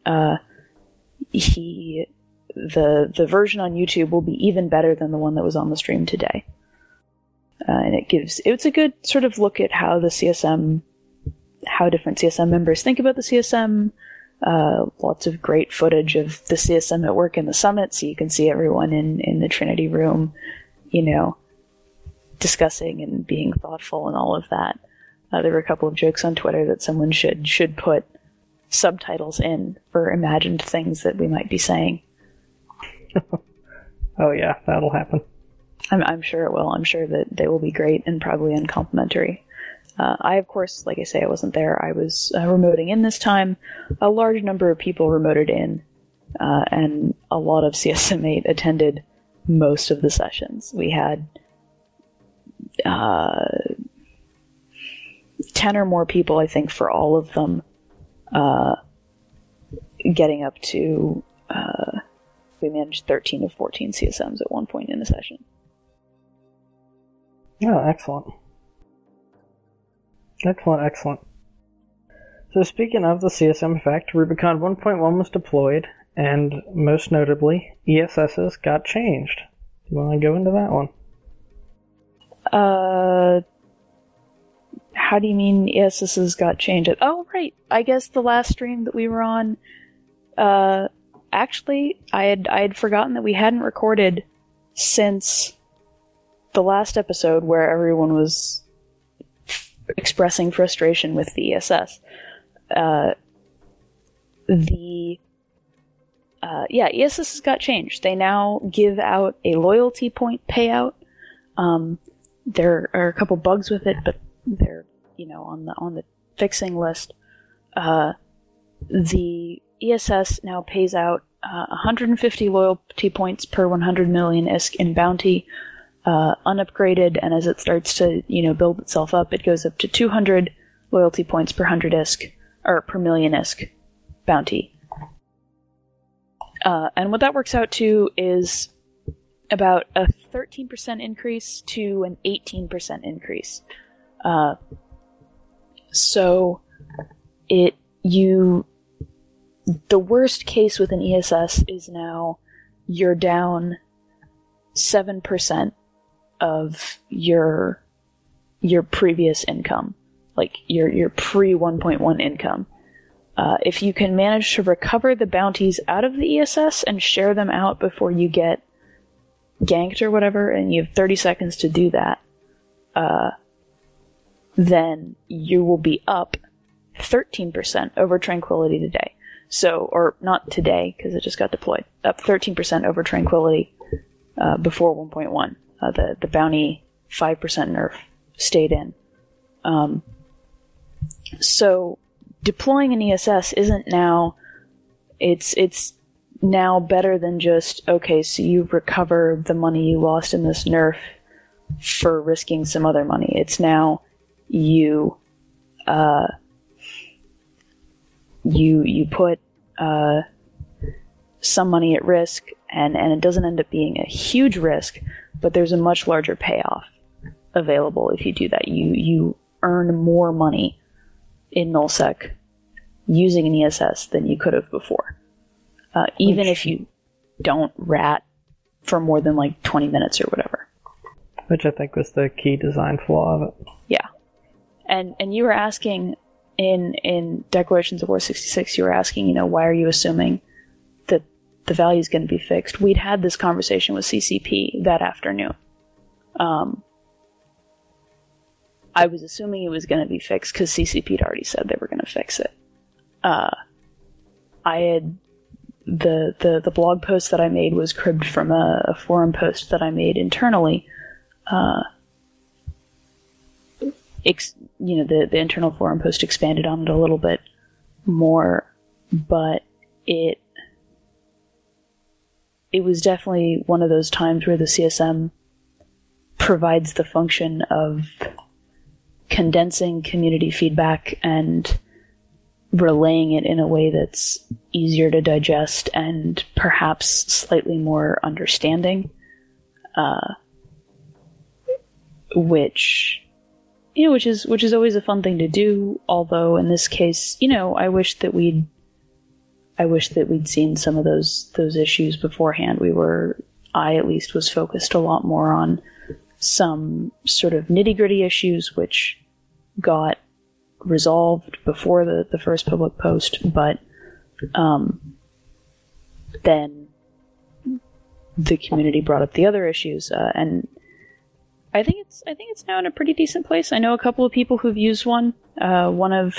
the version on YouTube will be even better than the one that was on the stream today, and it's a good sort of look at how different CSM members think about the CSM. Lots of great footage of the CSM at work in the summit, so you can see everyone in the Trinity room, discussing and being thoughtful and all of that. There were a couple of jokes on Twitter that someone should put subtitles in for imagined things that we might be saying. Oh yeah, that'll happen. I'm sure it will. I'm sure that they will be great and probably uncomplimentary. I, of course, like I say, I wasn't there. I was remoting in this time. A large number of people remoted in, and a lot of CSM8 attended most of the sessions. We had 10 or more people, I think, for all of them, getting up to, we managed 13 of 14 CSMs at one point in the session. Oh, excellent. Excellent. So speaking of the CSM effect, Rubicon 1.1 was deployed, and most notably, ESSs got changed. Do you want to go into that one? How do you mean ESSs got changed? Oh, right. I guess the last stream that we were on, actually, I had forgotten that we hadn't recorded since the last episode where everyone was expressing frustration with the ESS. ESSs got changed. They now give out a loyalty point payout. There are a couple bugs with it, but they're, on the fixing list. The ESS now pays out 150 loyalty points per 100 million ISK in bounty, unupgraded, and as it starts to, build itself up, it goes up to 200 loyalty points per 100 ISK, or per million ISK bounty. And what that works out to is about a 13% increase to an 18% increase. So the worst case with an ESS is now you're down 7% of your previous income, like your pre 1.1 income. If you can manage to recover the bounties out of the ESS and share them out before you get ganked or whatever, and you have 30 seconds to do that, then you will be up 13% over Tranquility today. So, or not today, because it just got deployed. Up 13% over Tranquility before 1.1. The bounty 5% nerf stayed in. So, deploying an ESS isn't now... It's now better than just, okay, so you recover the money you lost in this nerf for risking some other money. It's now you put some money at risk, and it doesn't end up being a huge risk, but there's a much larger payoff available if you do that. You earn more money in nullsec using an ESS than you could have before. Even if you don't rat for more than like 20 minutes or whatever. Which I think was the key design flaw of it. Yeah. And you were asking in Declarations of War 66, you were asking, why are you assuming that the value is going to be fixed? We'd had this conversation with CCP that afternoon. I was assuming it was going to be fixed because CCP had already said they were going to fix it. I had the blog post that I made was cribbed from a forum post that I made internally. The internal forum post expanded on it a little bit more, but it was definitely one of those times where the CSM provides the function of condensing community feedback and relaying it in a way that's easier to digest and perhaps slightly more understanding, which is always a fun thing to do. Although in this case, I wish that we'd seen some of those issues beforehand. I at least was focused a lot more on some sort of nitty-gritty issues which got resolved before the first public post, but then the community brought up the other issues, and I think it's now in a pretty decent place. I know a couple of people who've used one. One of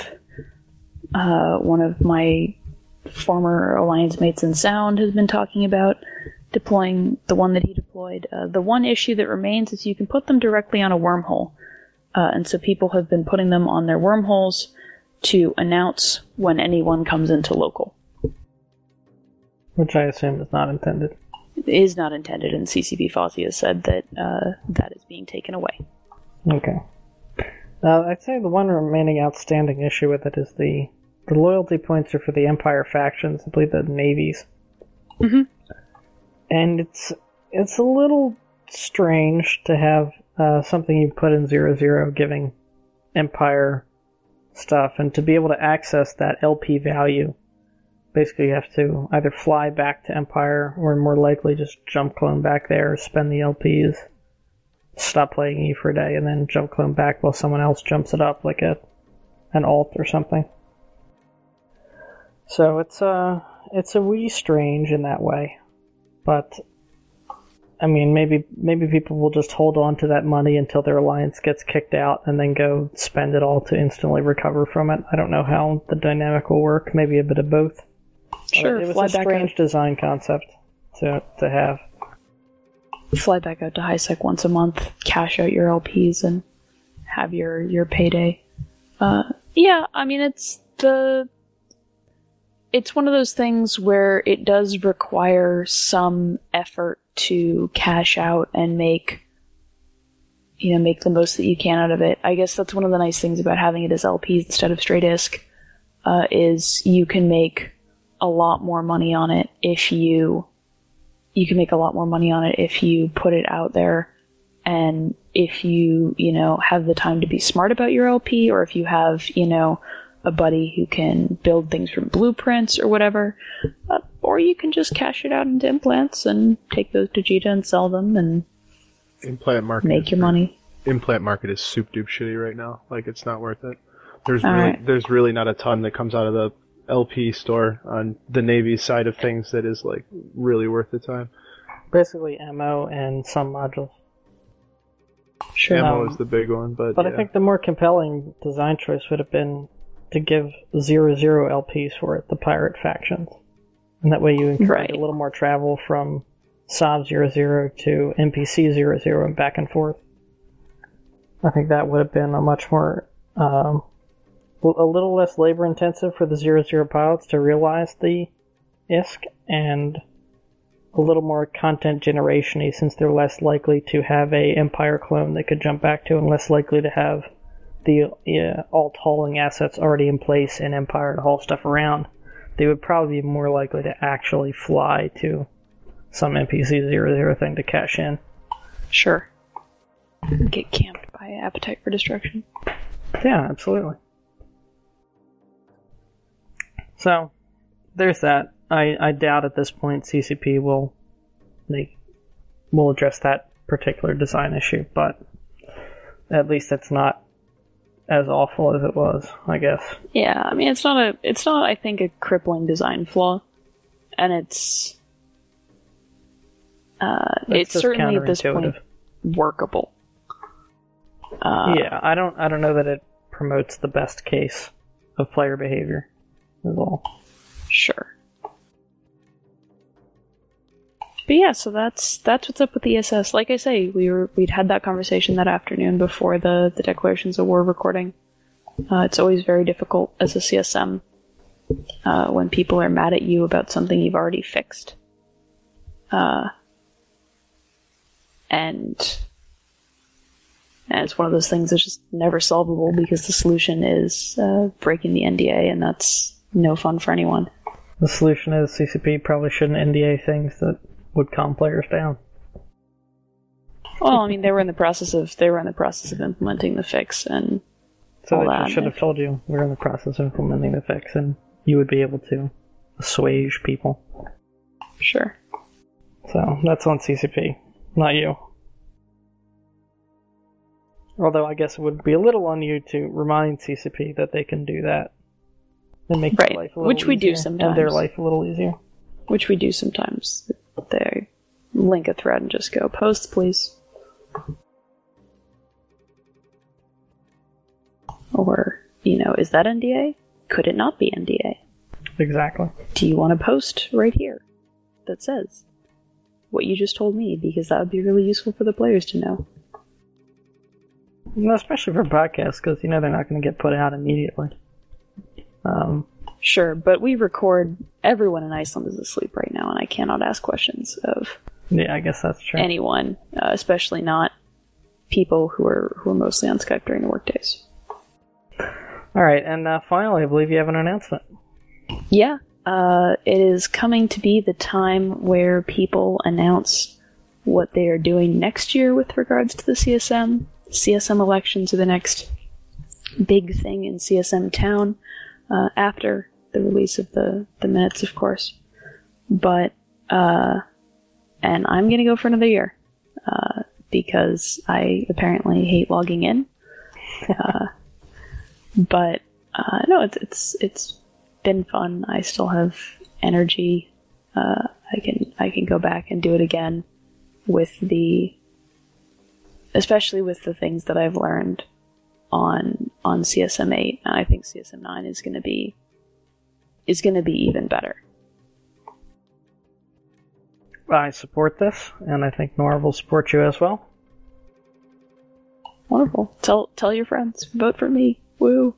my former alliance mates in Sound has been talking about deploying the one that he deployed. The one issue that remains is you can put them directly on a wormhole. And so people have been putting them on their wormholes to announce when anyone comes into local. Which I assume is not intended. It is not intended, and CCP FOSSI has said that that is being taken away. Okay. I'd say the one remaining outstanding issue with it is the loyalty points are for the Empire factions, I believe the navies. Mm-hmm. And it's a little strange to have something you put in 0-0 giving Empire stuff, and to be able to access that LP value, basically you have to either fly back to Empire, or more likely just jump clone back there, spend the LPs, stop playing E for a day, and then jump clone back while someone else jumps it up, like an alt or something. So it's a wee strange in that way, but I mean, maybe people will just hold on to that money until their alliance gets kicked out and then go spend it all to instantly recover from it. I don't know how the dynamic will work. Maybe a bit of both. Sure, it was a strange design concept to have. Fly back out to HiSec once a month, cash out your LPs, and have your payday. Yeah, I mean, it's one of those things where it does require some effort to cash out and make the most that you can out of it. I guess that's one of the nice things about having it as LPs instead of straight ISK, is you can make a lot more money on it if you put it out there, and if you have the time to be smart about your LP, or if you have a buddy who can build things from blueprints or whatever, or you can just cash it out into implants and take those to Jita and sell them and make your money. Implant market is soup dupe shitty right now. Like, it's not worth it. There's really not a ton that comes out of the LP store on the Navy side of things that is like really worth the time. Basically ammo and some modules. Sure. Ammo is the big one, but yeah. I think the more compelling design choice would have been to give 0-0 LPs for it, the pirate factions. And that way you encourage a little more travel from SOV 0-0 to NPC 0-0 and back and forth. I think that would have been a much more, a little less labor intensive for the 0-0 pilots to realize the ISK, and a little more content generation-y, since they're less likely to have a Empire clone they could jump back to, and less likely to have the alt hauling assets already in place in Empire to haul stuff around. They would probably be more likely to actually fly to some NPC 0-0 thing to cash in. Sure. Get camped by Appetite for Destruction. Yeah, absolutely. So, there's that. I doubt at this point CCP will address that particular design issue, but at least it's not as awful as it was, I guess. Yeah, I mean, it's not, I think, a crippling design flaw. And it's certainly at this point workable. Yeah, I don't know that it promotes the best case of player behavior as well. Sure. But yeah, so that's what's up with the ESS. Like I say, we'd had that conversation that afternoon before the Declarations of War recording. It's always very difficult as a CSM when people are mad at you about something you've already fixed. And it's one of those things that's just never solvable because the solution is breaking the NDA, and that's no fun for anyone. The solution is CCP probably shouldn't NDA things that would calm players down. Well, I mean, they were in the process of implementing the fix, and so all they that. should have told you we're in the process of implementing the fix, and you would be able to assuage people. Sure. So that's on CCP, not you. Although I guess it would be a little on you to remind CCP that they can do that and make their life a little which we easier, do sometimes, and their life a little easier. Which we do sometimes. They link a thread and just go, posts, please. Or, is that NDA? Could it not be NDA? Exactly. Do you want to post right here that says what you just told me? Because that would be really useful for the players to know. No, especially for podcasts, because they're not going to get put out immediately. Sure, but we record. Everyone in Iceland is asleep right now, and I cannot ask questions of. Yeah, I guess that's true. Anyone, especially not people who are mostly on Skype during the workdays. All right, and finally, I believe you have an announcement. Yeah, it is coming to be the time where people announce what they are doing next year with regards to the CSM. CSM elections are the next big thing in CSM town, after the release of the minutes, of course. But, and I'm gonna go for another year, because I apparently hate logging in. But, no, it's been fun. I still have energy. I can go back and do it again especially with the things that I've learned on CSM 8, and I think CSM 9 is going to be even better. I support this, and I think Nora will support you as well. Wonderful. Tell your friends. Vote for me. Woo.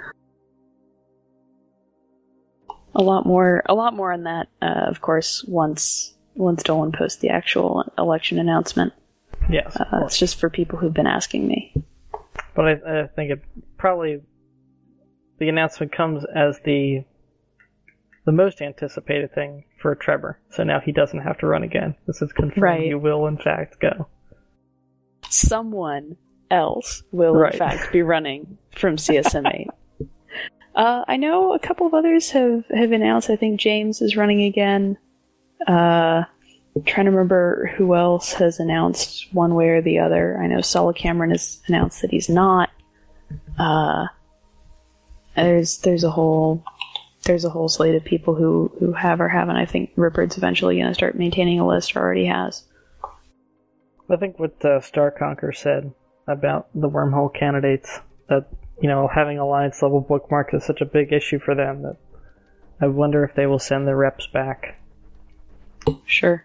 A lot more on that, of course, once Dolan posts the actual election announcement. Yes, it's just for people who've been asking me. But I think it probably the announcement comes as the most anticipated thing for Trevor. So now he doesn't have to run again. This is confirmed. Right. You will in fact go. Someone else will in fact be running from CSM 8. I know a couple of others have announced. I think James is running again. I'm trying to remember who else has announced one way or the other. I know Sala Cameron has announced that he's not. There's a whole slate of people who have or haven't. I think Rippert's eventually going to start maintaining a list, or already has. I think what Starconquer said about the wormhole candidates, that having alliance level bookmarks is such a big issue for them that I wonder if they will send their reps back. Sure.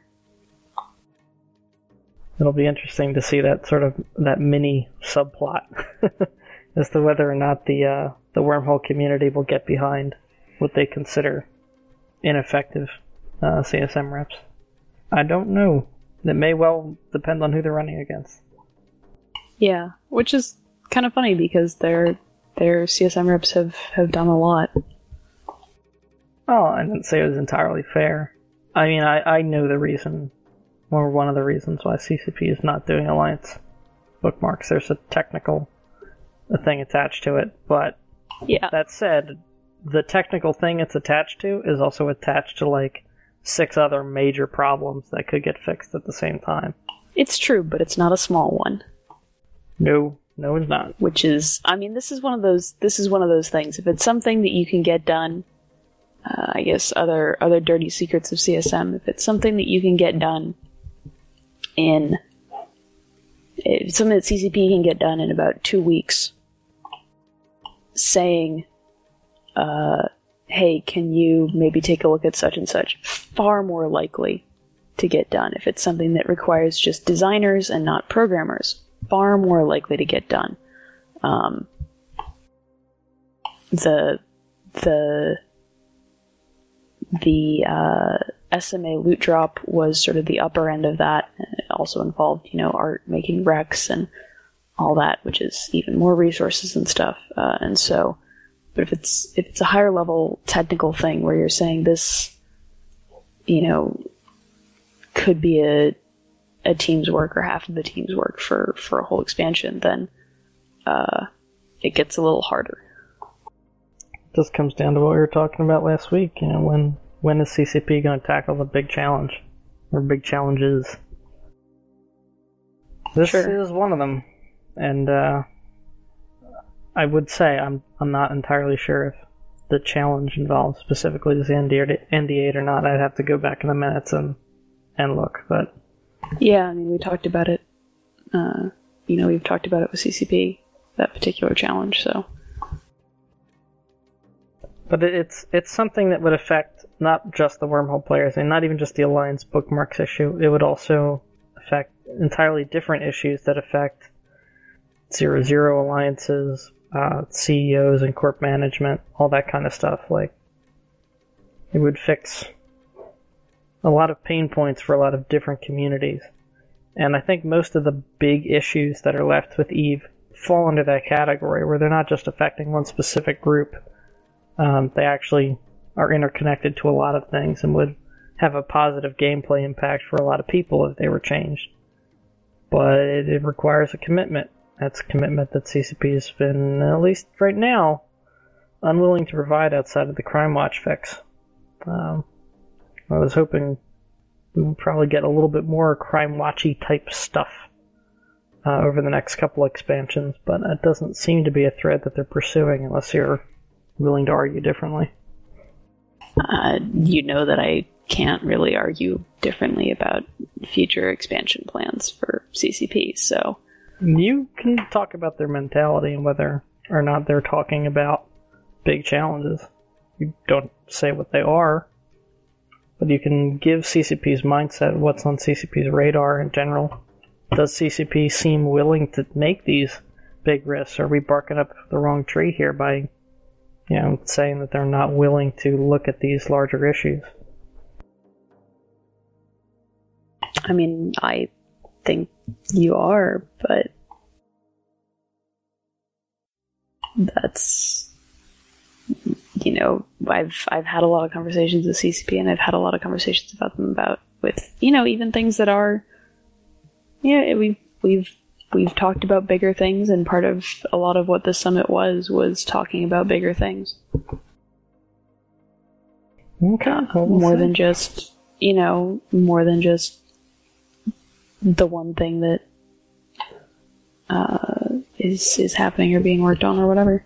It'll be interesting to see that mini subplot as to whether or not the wormhole community will get behind what they consider ineffective CSM reps. I don't know. It may well depend on who they're running against. Yeah, which is kind of funny because their CSM reps have done a lot. Oh, I didn't say it was entirely fair. I mean, I know the reason, or one of the reasons why CCP is not doing Alliance bookmarks. There's a technical a thing attached to it. But Yeah. that said, the technical thing it's attached to is also attached to like 6 other major problems that could get fixed at the same time. It's true, but it's not a small one. No, it's not. Which is, I mean, this is one of those things. If it's something that you can get done, I guess other dirty secrets of CSM, if it's something that you can get done if something that CCP can get done in about 2 weeks, saying, hey, can you maybe take a look at such and such, far more likely to get done. If it's something that requires just designers and not programmers, far more likely to get done. The SMA loot drop was sort of the upper end of that. It also involved, art making Rex and all that, which is even more resources and stuff. And so, but if it's a higher level technical thing where you're saying this, could be a team's work or half of the team's work for a whole expansion, then it gets a little harder. This comes down to what we were talking about last week. When is CCP going to tackle the big challenge or big challenges? This is one of them, and I would say I'm not entirely sure if the challenge involves specifically the ND8 or not. I'd have to go back in the minutes and look, but yeah, I mean, we talked about it. We've talked about it with CCP, that particular challenge. So, but it's something that would affect not just the wormhole players, and not even just the Alliance bookmarks issue. It would also affect entirely different issues that affect 0-0 alliances, CEOs and corp management, all that kind of stuff. Like, it would fix a lot of pain points for a lot of different communities. And I think most of the big issues that are left with EVE fall under that category, where they're not just affecting one specific group. They actually are interconnected to a lot of things and would have a positive gameplay impact for a lot of people if they were changed. But it requires a commitment. That's a commitment that CCP has been, at least right now, unwilling to provide outside of the Crime Watch fix. I was hoping we would probably get a little bit more Crime Watchy type stuff over the next couple expansions, but that doesn't seem to be a thread that they're pursuing unless you're willing to argue differently. That I can't really argue differently about future expansion plans for CCP, so... You can talk about their mentality and whether or not they're talking about big challenges. You don't say what they are, but you can give CCP's mindset, what's on CCP's radar in general. Does CCP seem willing to make these big risks? Are we barking up the wrong tree here by, saying that they're not willing to look at these larger issues? I mean, I think you are, but that's, I've had a lot of conversations with CCP, and I've had a lot of conversations with even things that are, we've talked about bigger things, and part of a lot of what the summit was talking about bigger things. Okay. More than just the one thing that is happening or being worked on or whatever.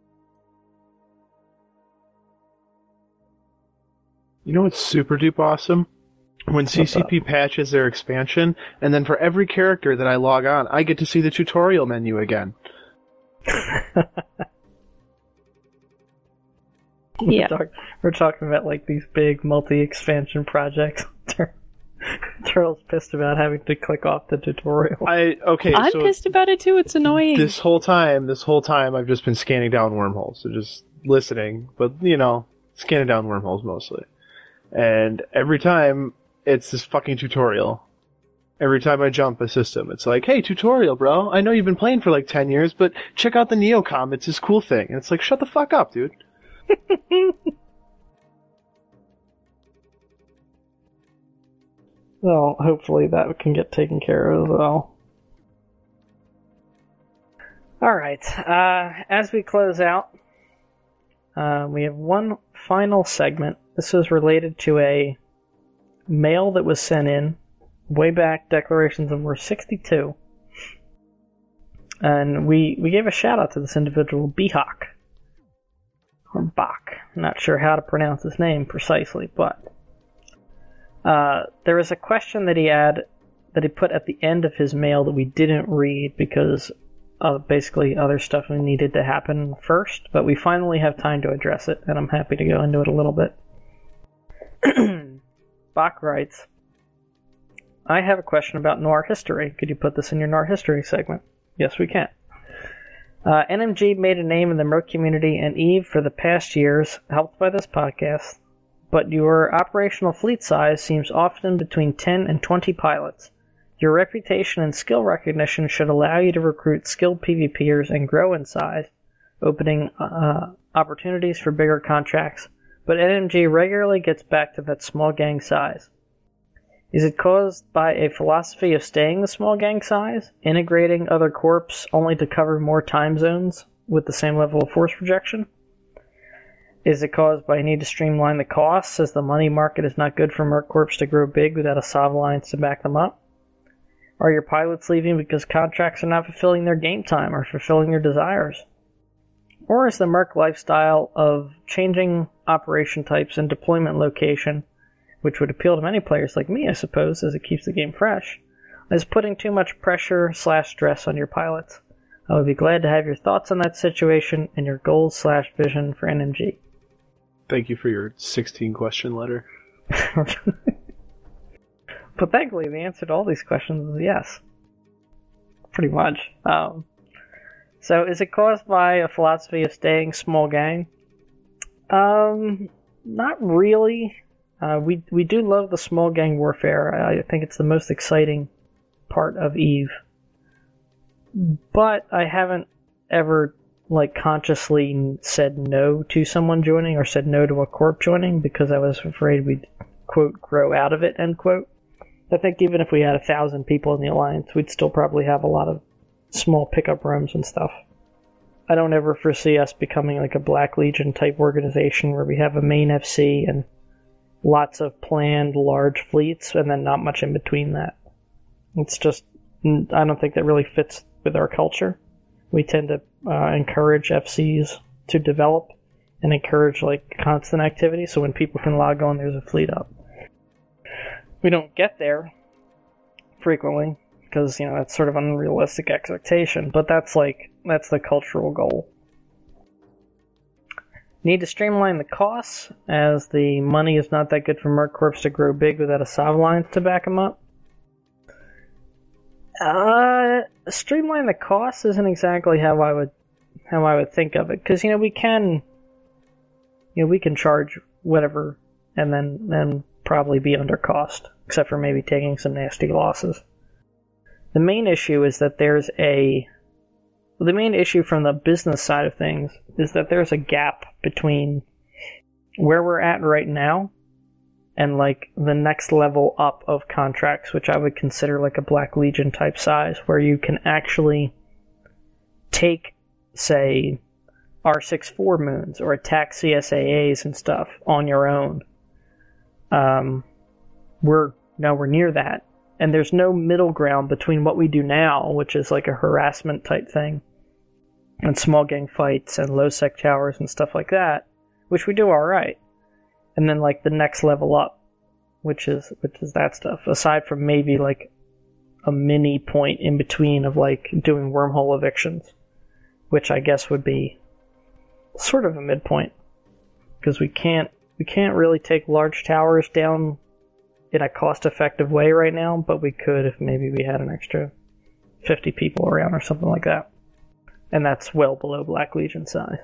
You know what's super duper awesome? When CCP patches their expansion, and then for every character that I log on, I get to see the tutorial menu again. Yeah. We're talking about like these big multi-expansion projects. Turtle's pissed about having to click off the tutorial. I'm pissed about it too. It's annoying. This whole time, I've just been scanning down wormholes, so just listening, but scanning down wormholes mostly. And every time, it's this fucking tutorial. Every time I jump a system, it's like, hey, tutorial, bro. I know you've been playing for like 10 years, but check out the Neocom. It's this cool thing. And it's like, shut the fuck up, dude. Well, hopefully that can get taken care of as well. Alright, as we close out, we have one final segment. This was related to a mail that was sent in way back, Declarations of War 62. And we gave a shout out to this individual, Behawk. Or Bach. I'm not sure how to pronounce his name precisely, but there was a question that he had that he put at the end of his mail that we didn't read because of basically other stuff needed to happen first, but we finally have time to address it, and I'm happy to go into it a little bit. Bach writes, I have a question about Noir history. Could you put this in your Noir history segment? Yes, we can. NMG made a name in the Merc community and EVE for the past years, helped by this podcast, but your operational fleet size seems often between 10 and 20 pilots. Your reputation and skill recognition should allow you to recruit skilled PvPers and grow in size, opening opportunities for bigger contracts, but NMG regularly gets back to that small gang size. Is it caused by a philosophy of staying the small gang size, integrating other corps only to cover more time zones with the same level of force projection? Is it caused by a need to streamline the costs, as the money market is not good for Merc Corps to grow big without a SOV alliance to back them up? Are your pilots leaving because contracts are not fulfilling their game time or fulfilling their desires? Or is the Merc lifestyle of changing operation types and deployment location, which would appeal to many players like me, I suppose, as it keeps the game fresh, is putting too much pressure/stress on your pilots? I would be glad to have your thoughts on that situation and your goals/vision for NMG. Thank you for your 16-question letter. But thankfully, the answer to all these questions is yes. Pretty much. So, is it caused by a philosophy of staying small gang? Not really. We do love the small gang warfare. I think it's the most exciting part of EVE. But I haven't ever, consciously said no to someone joining or said no to a corp joining because I was afraid we'd, quote, grow out of it, end quote. I think even if we had 1,000 people in the Alliance, we'd still probably have a lot of small pickup rooms and stuff. I don't ever foresee us becoming like a Black Legion type organization where we have a main FC and lots of planned large fleets and then not much in between that. It's just, I don't think that really fits with our culture. We tend to encourage FCs to develop and encourage constant activity, so when people can log on, there's a fleet up. We don't get there frequently because that's sort of an unrealistic expectation, but that's the cultural goal. Need to streamline the costs, as the money is not that good for Merc Corps to grow big without a SOV alliance to back them up. Streamline the costs isn't exactly how I would think of it, because we can charge whatever and then probably be under cost, except for maybe taking some nasty losses. The main issue is that the main issue from the business side of things is that there's a gap between where we're at right now and the next level up of contracts, which I would consider a Black Legion type size, where you can actually take, say, R64 moons or attack CSAAs and stuff on your own. We're near that, and there's no middle ground between what we do now, which is a harassment type thing, and small gang fights and low sec towers and stuff like that, which we do alright, and then the next level up, which is that stuff, aside from maybe a mini point in between of doing wormhole evictions, which I guess would be sort of a midpoint, because we can't really take large towers down in a cost-effective way right now, but we could if maybe we had an extra 50 people around or something like that. And that's well below Black Legion size.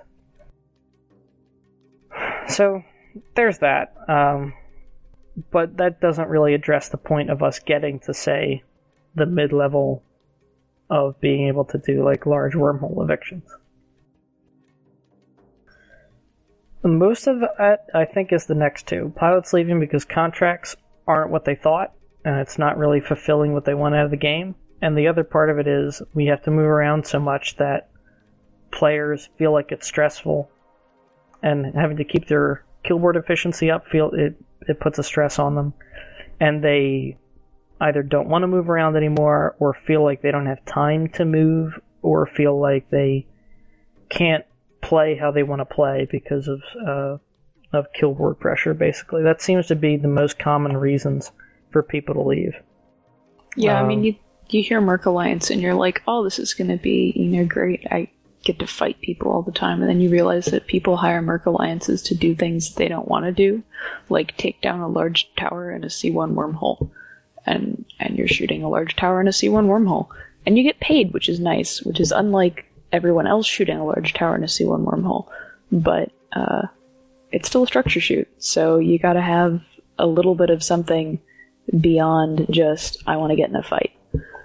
So, there's that. But that doesn't really address the point of us getting to, say, the mid-level of being able to do large wormhole evictions. Most of it, I think, is the next two. Pilots leaving because contracts aren't what they thought, and it's not really fulfilling what they want out of the game. And the other part of it is we have to move around so much that players feel like it's stressful, and having to keep their kill board efficiency up, it puts a stress on them, and they either don't want to move around anymore, or feel like they don't have time to move, or feel like they can't play how they want to play because of kill board pressure. Basically, that seems to be the most common reasons for people to leave. Yeah, I mean, you hear Merc Alliance and you're like, oh, this is going to be, great. I get to fight people all the time. And then you realize that people hire Merc Alliances to do things they don't want to do, like take down a large tower in a C1 wormhole. And you're shooting a large tower in a C1 wormhole. And you get paid, which is nice, which is unlike everyone else shooting a large tower in a C1 wormhole. But it's still a structure shoot, so you gotta have a little bit of something beyond just, I want to get in a fight.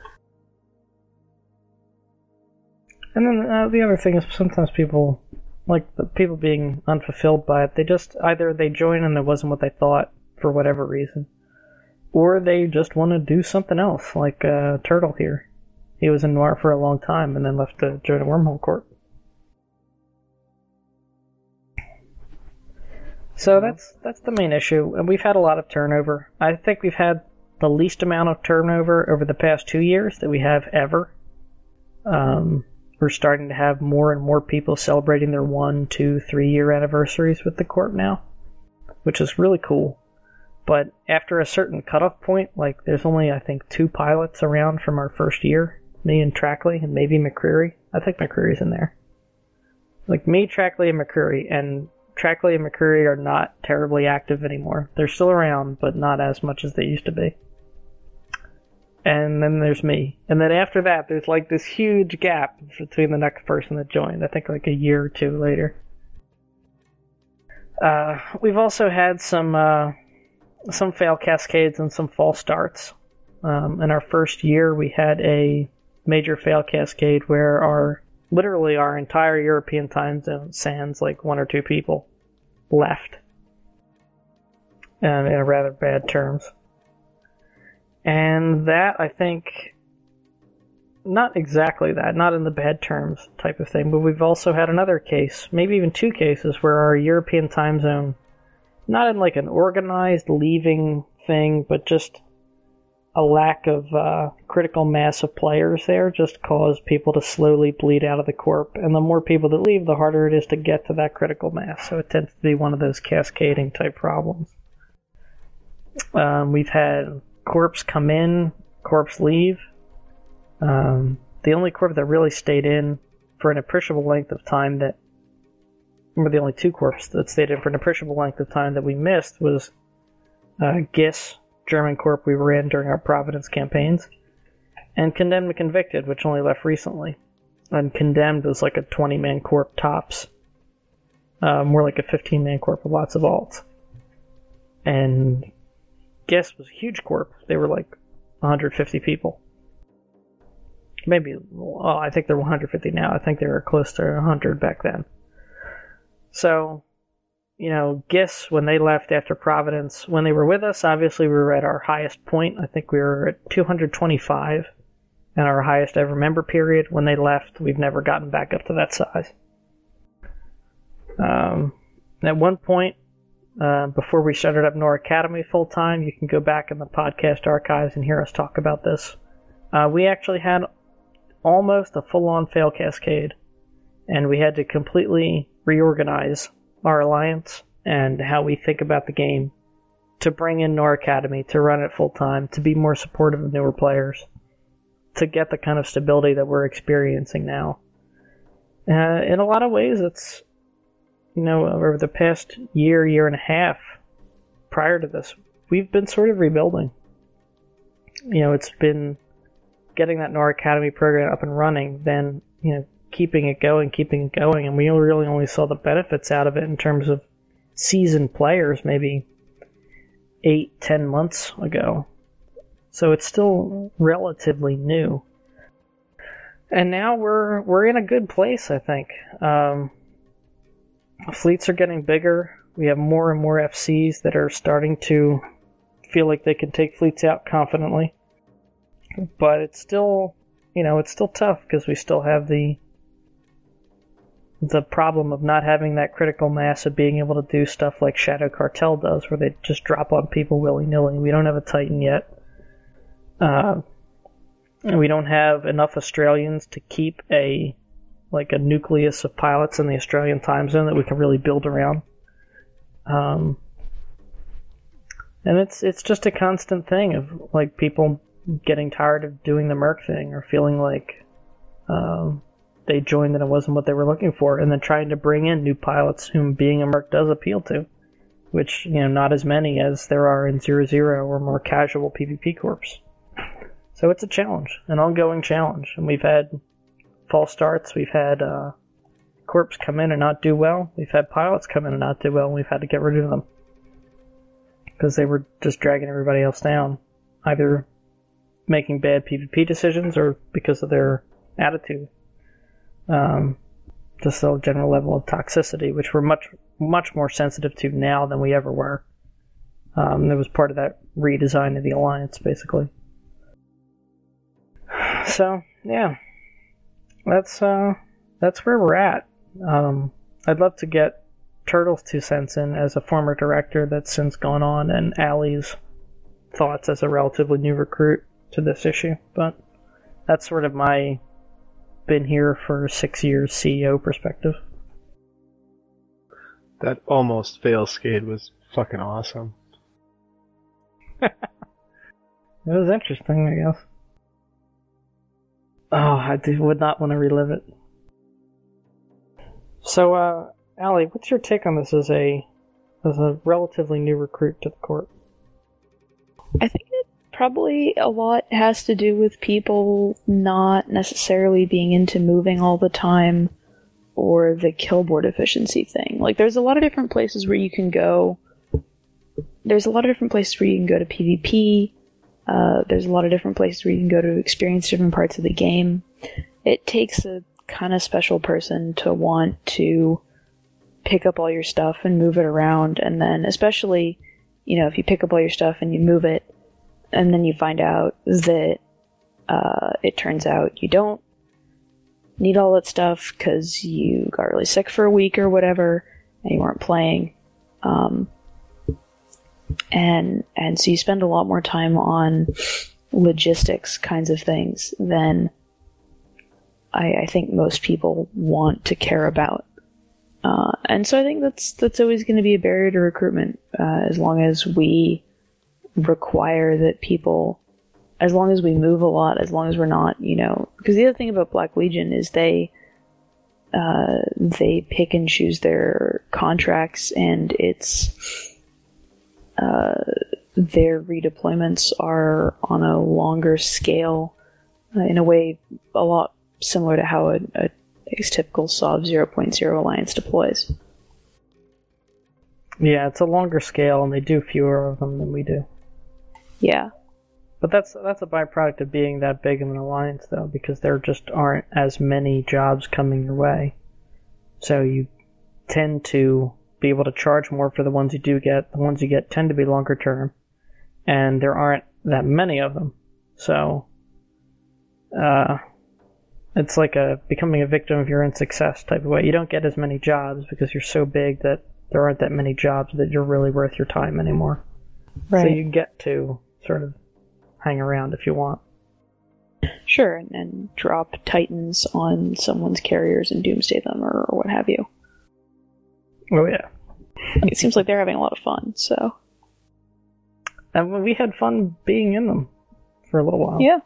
And then the other thing is sometimes people, like the people being unfulfilled by it, they just, either they join and it wasn't what they thought for whatever reason, or they just want to do something else, like Turtle here. He was in Noir for a long time and then left to join a Wormhole Corp. So that's the main issue, and we've had a lot of turnover. I think we've had the least amount of turnover over the past 2 years that we have ever. We're starting to have more and more people celebrating their 1, 2, 3 year anniversaries with the Corp now, which is really cool. But after a certain cutoff point, like there's only, I think, 2 pilots around from our first year, me and Trackley, and maybe McCreary. I think McCreary's in there. Like me, Trackley, and McCreary, and Trackley and McCreary are not terribly active anymore. They're still around, but not as much as they used to be. And then there's me. And then after that, there's like this huge gap between the next person that joined. I think like a year or 2 later. We've also had some fail cascades and some false starts. In our first year, we had a major fail cascade where literally our entire European time zone, sans like 1 or 2 people, left. In a rather bad terms. And that, I think, not exactly that, not in the bad terms type of thing, but we've also had another case, maybe even 2 cases, where our European time zone, not in like an organized leaving thing, but just a lack of critical mass of players there just caused people to slowly bleed out of the Corp. And the more people that leave, the harder it is to get to that critical mass. So it tends to be one of those cascading type problems. We've had Corps come in, Corps leave. The only Corp that really stayed in for an appreciable length of time the only 2 Corps that stayed in for an appreciable length of time that we missed was GIS, German Corp we were in during our Providence campaigns, and Condemned and Convicted, which only left recently. And Condemned was like a 20-man Corp tops. More like a 15-man Corp with lots of alts. And GIS was a huge Corp. They were like 150 people. Maybe, well, I think they're 150 now. I think they were close to 100 back then. So, GIS, when they left after Providence, when they were with us, obviously we were at our highest point. I think we were at 225 in our highest ever member period. When they left, we've never gotten back up to that size. At one point, before we started up Nor Academy full-time, you can go back in the podcast archives and hear us talk about this. We actually had almost a full-on fail cascade, and we had to completely reorganize our alliance and how we think about the game to bring in Nor Academy, to run it full-time, to be more supportive of newer players, to get the kind of stability that we're experiencing now. In a lot of ways, it's, over the past year and a half prior to this, we've been sort of rebuilding. It's been getting that Nor Academy program up and running, then, keeping it going, and we really only saw the benefits out of it in terms of seasoned players maybe 8-10 months ago. So it's still relatively new. And now we're in a good place, I think. Fleets are getting bigger. We have more and more FCs that are starting to feel like they can take fleets out confidently. But it's still, it's still tough because we still have the the problem of not having that critical mass of being able to do stuff like Shadow Cartel does, where they just drop on people willy-nilly. We don't have a Titan yet. And we don't have enough Australians to keep a nucleus of pilots in the Australian time zone that we can really build around. And it's just a constant thing of like people getting tired of doing the Merc thing or feeling like they joined and it wasn't what they were looking for, and then trying to bring in new pilots whom being a Merc does appeal to, which, not as many as there are in 0-0 or more casual PvP corps. So it's a challenge, an ongoing challenge, and we've had false starts, we've had corps come in and not do well, we've had pilots come in and not do well, and we've had to get rid of them because they were just dragging everybody else down, either making bad PvP decisions or because of their attitude. Just a general level of toxicity, which we're much, much more sensitive to now than we ever were. That was part of that redesign of the Alliance, basically. So, yeah. That's where we're at. I'd love to get Turtle's 2 cents in as a former director that's since gone on, and Allie's thoughts as a relatively new recruit to this issue, but that's sort of my been here for 6 years CEO perspective. That almost fail skate was fucking awesome. It was interesting, I guess. Oh, I would not want to relive it. So, Allie, what's your take on this as a relatively new recruit to the Corps? I think it probably a lot has to do with people not necessarily being into moving all the time, or the kill board efficiency thing. Like, there's a lot of different places where you can go. There's a lot of different places where you can go to PvP. There's a lot of different places where you can go to experience different parts of the game. It takes a kind of special person to want to pick up all your stuff and move it around, and then especially, if you pick up all your stuff and you move it, and then you find out that it turns out you don't need all that stuff because you got really sick for a week or whatever, and you weren't playing. And so you spend a lot more time on logistics kinds of things than I think most people want to care about. And so I think that's always going to be a barrier to recruitment, as long as we require that people, as long as we move a lot, as long as we're not, because the other thing about Black Legion is they pick and choose their contracts, and it's their redeployments are on a longer scale, in a way a lot similar to how a typical SOV 0.0 alliance deploys. Yeah, it's a longer scale, and they do fewer of them than we do. Yeah. But that's a byproduct of being that big of an alliance, though, because there just aren't as many jobs coming your way. So you tend to be able to charge more for the ones you do get. The ones you get tend to be longer term, and there aren't that many of them. So, it's like becoming a victim of your own success type of way. You don't get as many jobs because you're so big that there aren't that many jobs that you're really worth your time anymore. Right. So you get to sort of hang around if you want. Sure, and drop Titans on someone's carriers and doomsday them or what have you. Oh, yeah. It seems like they're having a lot of fun, so. And we had fun being in them for a little while. Yeah.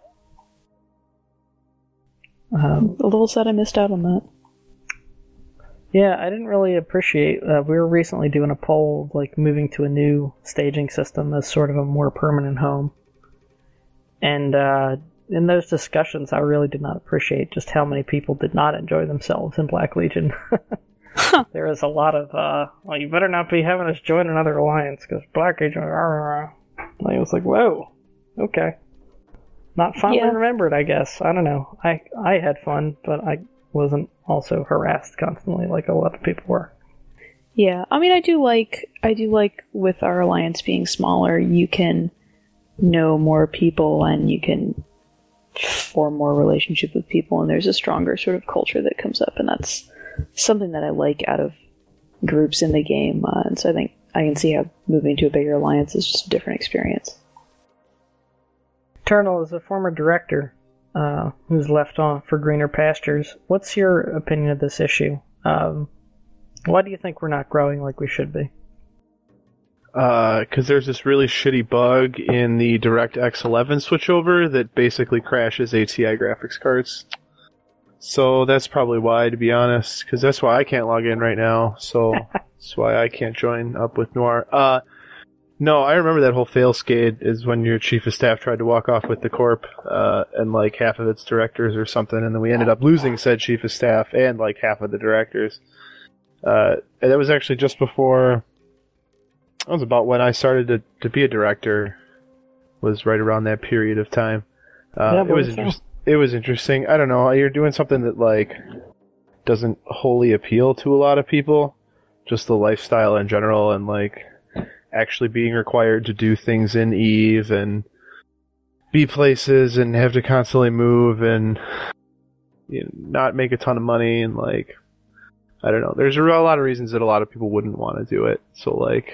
A little sad I missed out on that. Yeah, I didn't really appreciate, we were recently doing a poll, like moving to a new staging system as sort of a more permanent home. And in those discussions, I really did not appreciate just how many people did not enjoy themselves in Black Legion. There was a lot of, well, you better not be having us join another alliance, because Black Legion, I was like, whoa, okay. Not fondly remembered, I guess. I don't know. I had fun, but I wasn't also harassed constantly like a lot of people were. Yeah, I mean, I do like with our alliance being smaller, you can know more people and you can form more relationship with people, and there's a stronger sort of culture that comes up, and something that I like out of groups in the game, and so I think I can see how moving to a bigger alliance is just a different experience. Eternal is a former director who's left on for greener pastures. What's your opinion of this issue? Why do you think we're not growing like we should be? Because there's this really shitty bug in the DirectX 11 switchover that basically crashes ATI graphics cards. So that's probably why, to be honest, because that's why I can't log in right now, so that's why I can't join up with Noir. No, I remember that whole failscade is when your chief of staff tried to walk off with the corp, and like half of its directors or something, and then we ended up losing said chief of staff and like half of the directors. And that was actually just before, that was about when I started to be a director, was right around that period of time. It was interesting. I don't know, you're doing something that like doesn't wholly appeal to a lot of people, just the lifestyle in general, and like actually being required to do things in Eve and be places and have to constantly move and not make a ton of money, and like, I don't know, there's a lot of reasons that a lot of people wouldn't want to do it. So like,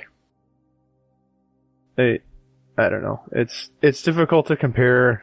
I don't know, it's difficult to compare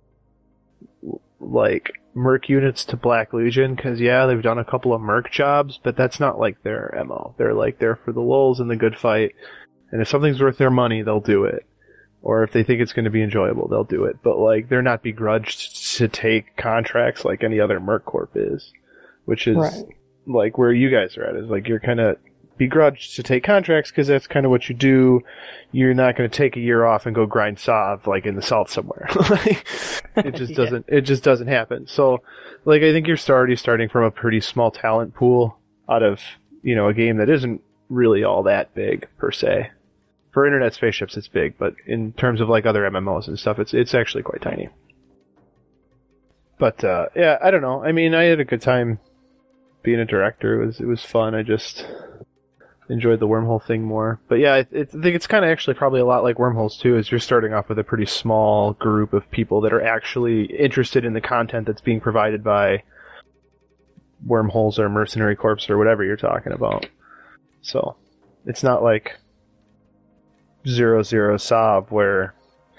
like Merc units to Black Legion, because yeah, they've done a couple of Merc jobs, but that's not like their MO. They're like there for the lulz and the good fight, and if something's worth their money, they'll do it. Or if they think it's going to be enjoyable, they'll do it. But like, they're not begrudged to take contracts like any other Merc Corp is, which is right. Like where you guys are at, is like you're kind of begrudged to take contracts because that's kind of what you do. You're not going to take a year off and go grind Sov like in the South somewhere. It just doesn't. It just doesn't happen. So, like, I think you're starting from a pretty small talent pool out of a game that isn't really all that big per se. For Internet Spaceships, it's big, but in terms of like other MMOs and stuff, it's actually quite tiny. But yeah, I don't know. I mean, I had a good time being a director. It was fun. I just enjoyed the wormhole thing more. But yeah, I think it's kind of actually probably a lot like Wormholes too, is you're starting off with a pretty small group of people that are actually interested in the content that's being provided by Wormholes or Mercenary Corps or whatever you're talking about. So it's not like 0-0 Sov where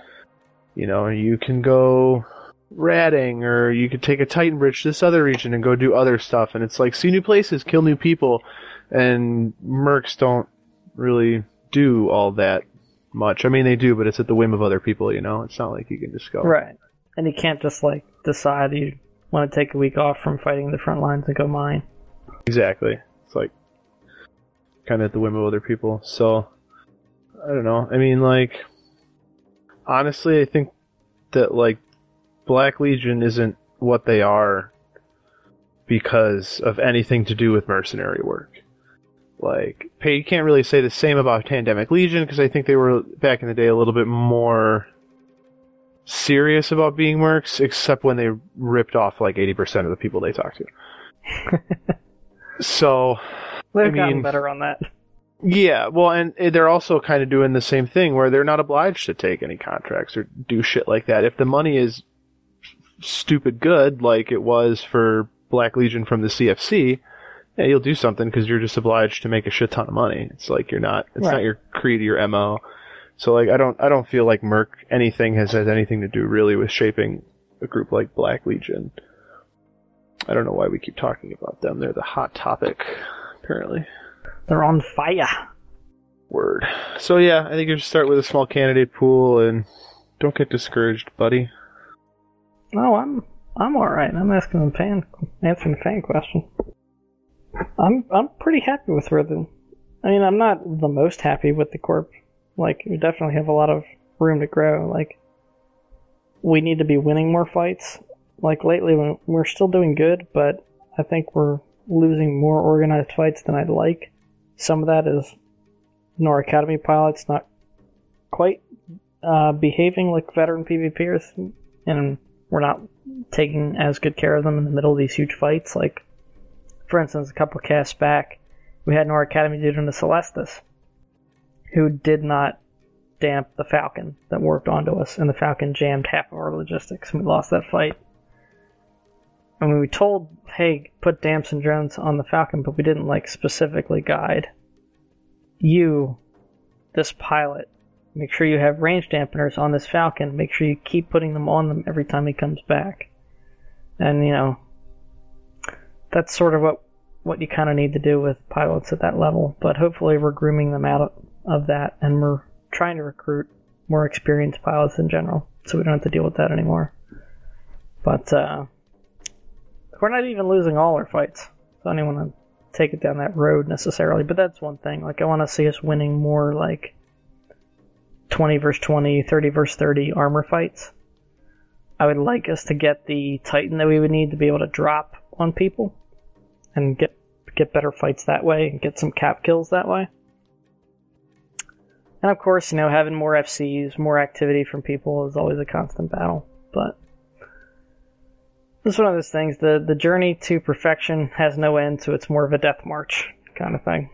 you can go ratting, or you could take a Titan Bridge to this other region and go do other stuff, and it's like see new places, kill new people. And Mercs don't really do all that much. I mean, they do, but it's at the whim of other people, It's not like you can just go. Right. And you can't just, like, decide you want to take a week off from fighting the front lines and go mine. Exactly. It's, like, kind of at the whim of other people. So, I don't know. I mean, like, honestly, I think that, like, Black Legion isn't what they are because of anything to do with mercenary work. Like, you can't really say the same about Pandemic Legion, because I think they were, back in the day, a little bit more serious about being mercs, except when they ripped off, like, 80% of the people they talked to. So, they've gotten better on that. Yeah, well, and they're also kind of doing the same thing, where they're not obliged to take any contracts or do shit like that. If the money is stupid good, like it was for Black Legion from the CFC, yeah, you'll do something because you're just obliged to make a shit ton of money. It's like it's right. Not your creed or your MO. So like I don't feel like Merc anything has anything to do really with shaping a group like Black Legion. I don't know why we keep talking about them. They're the hot topic, apparently. They're on fire. Word. So yeah, I think you should start with a small candidate pool and don't get discouraged, buddy. No, I'm alright. I'm answering the fan question. I'm pretty happy with Rhythm. I mean, I'm not the most happy with the Corp. Like, we definitely have a lot of room to grow. Like, we need to be winning more fights. Like, lately, we're still doing good, but I think we're losing more organized fights than I'd like. Some of that is Nor Academy pilots not quite behaving like veteran PvPers, and we're not taking as good care of them in the middle of these huge fights. Like, for instance, a couple casts back, we had Nor Academy dude in the Celestis who did not damp the Falcon that warped onto us, and the Falcon jammed half of our logistics, and we lost that fight. I mean, we told, hey, put Damson drones on the Falcon, but we didn't, like, specifically guide you, this pilot. Make sure you have range dampeners on this Falcon. Make sure you keep putting them on them every time he comes back. And, you know, that's sort of what you kind of need to do with pilots at that level. But hopefully we're grooming them out of that, and we're trying to recruit more experienced pilots in general, so we don't have to deal with that anymore. But, we're not even losing all our fights, so I don't want to take it down that road necessarily, but that's one thing. Like, I want to see us winning more, like, 20 versus 20, 30 versus 30 armor fights. I would like us to get the Titan that we would need to be able to drop on people, and get better fights that way, and get some cap kills that way. And of course, you know, having more FCs, more activity from people is always a constant battle, but it's one of those things, the journey to perfection has no end, so it's more of a death march kind of thing.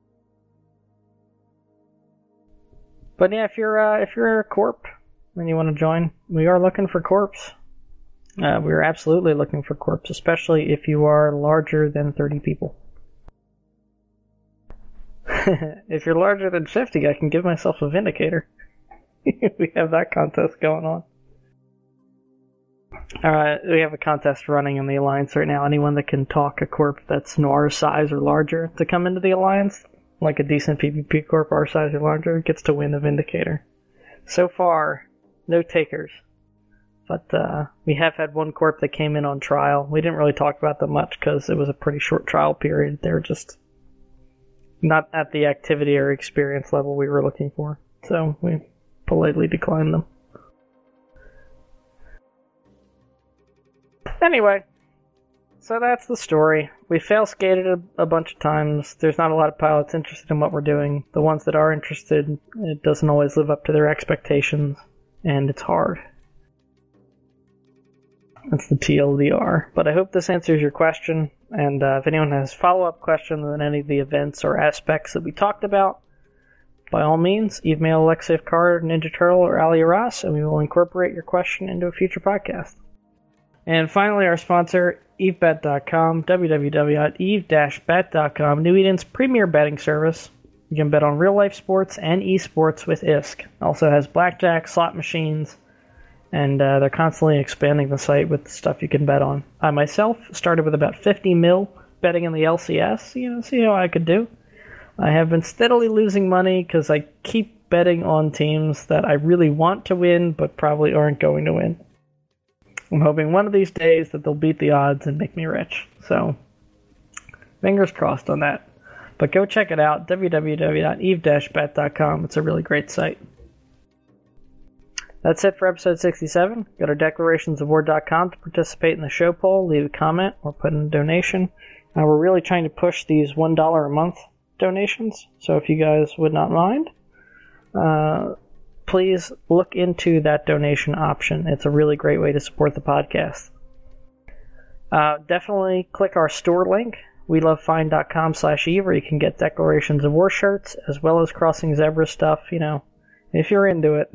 But yeah, if you're a corp and you want to join, we are looking for corps. We're absolutely looking for corps, especially if you are larger than 30 people. If you're larger than 50, I can give myself a Vindicator. We have that contest going on. We have a contest running in the Alliance right now. Anyone that can talk a corp that's Noir's size or larger to come into the Alliance, like a decent PvP corp our size or larger, gets to win a Vindicator. So far, no takers. But we have had one corp that came in on trial. We didn't really talk about them much because it was a pretty short trial period. They were just not at the activity or experience level we were looking for. So we politely declined them. Anyway, so that's the story. We fail-skated a bunch of times. There's not a lot of pilots interested in what we're doing. The ones that are interested, it doesn't always live up to their expectations, and it's hard. That's the TLDR. But I hope this answers your question, and if anyone has follow-up questions on any of the events or aspects that we talked about, by all means, email Alexei Card, Ninja Turtle, or Ali Ross, and we will incorporate your question into a future podcast. And finally, our sponsor, EveBet.com, www.eve-bet.com, New Eden's premier betting service. You can bet on real-life sports and esports with ISK. Also has blackjack, slot machines, and they're constantly expanding the site with stuff you can bet on. I myself started with about 50 mil betting in the LCS, see how I could do. I have been steadily losing money because I keep betting on teams that I really want to win but probably aren't going to win. I'm hoping one of these days that they'll beat the odds and make me rich. So, fingers crossed on that. But go check it out, www.eve-bet.com. It's a really great site. That's it for episode 67. Go to declarationsofwar.com to participate in the show poll, leave a comment, or put in a donation. We're really trying to push these $1 a month donations, so if you guys would not mind, please look into that donation option. It's a really great way to support the podcast. Definitely click our store link, welovefine.com/Eve, where you can get Declarations of War shirts, as well as Crossing Zebra stuff, if you're into it.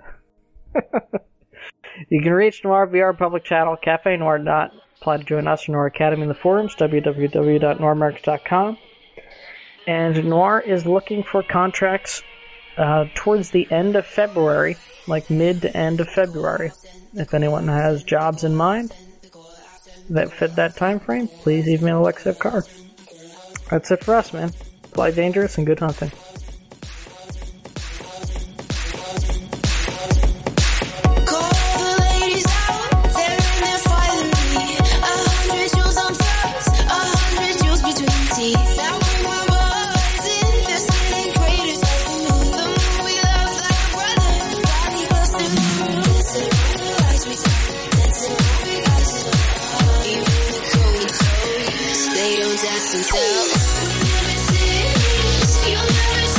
You can reach Noir via our public channel, Cafe Noir. Apply to join us or Noir Academy in the forums, www.noirmercs.com. And Noir is looking for contracts towards the end of February, like mid to end of February. If anyone has jobs in mind that fit that time frame, please email Alexei Card. That's it for us, man. Fly dangerous and good hunting. You'll never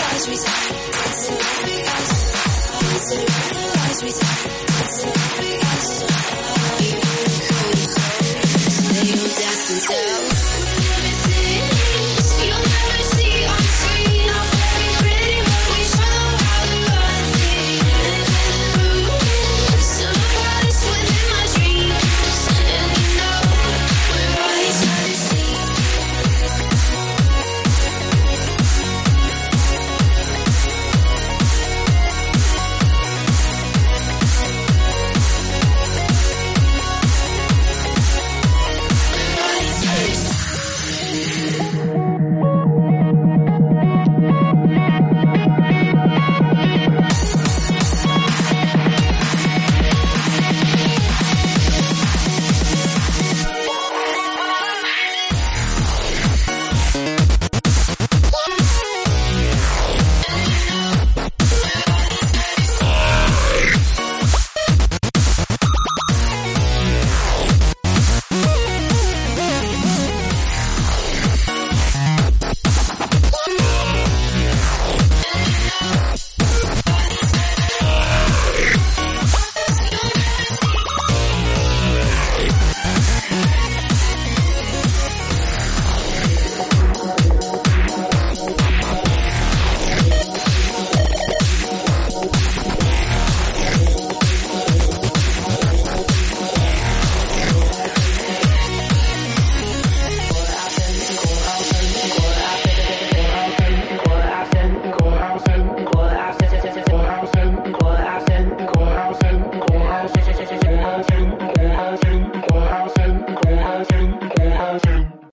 stars reside.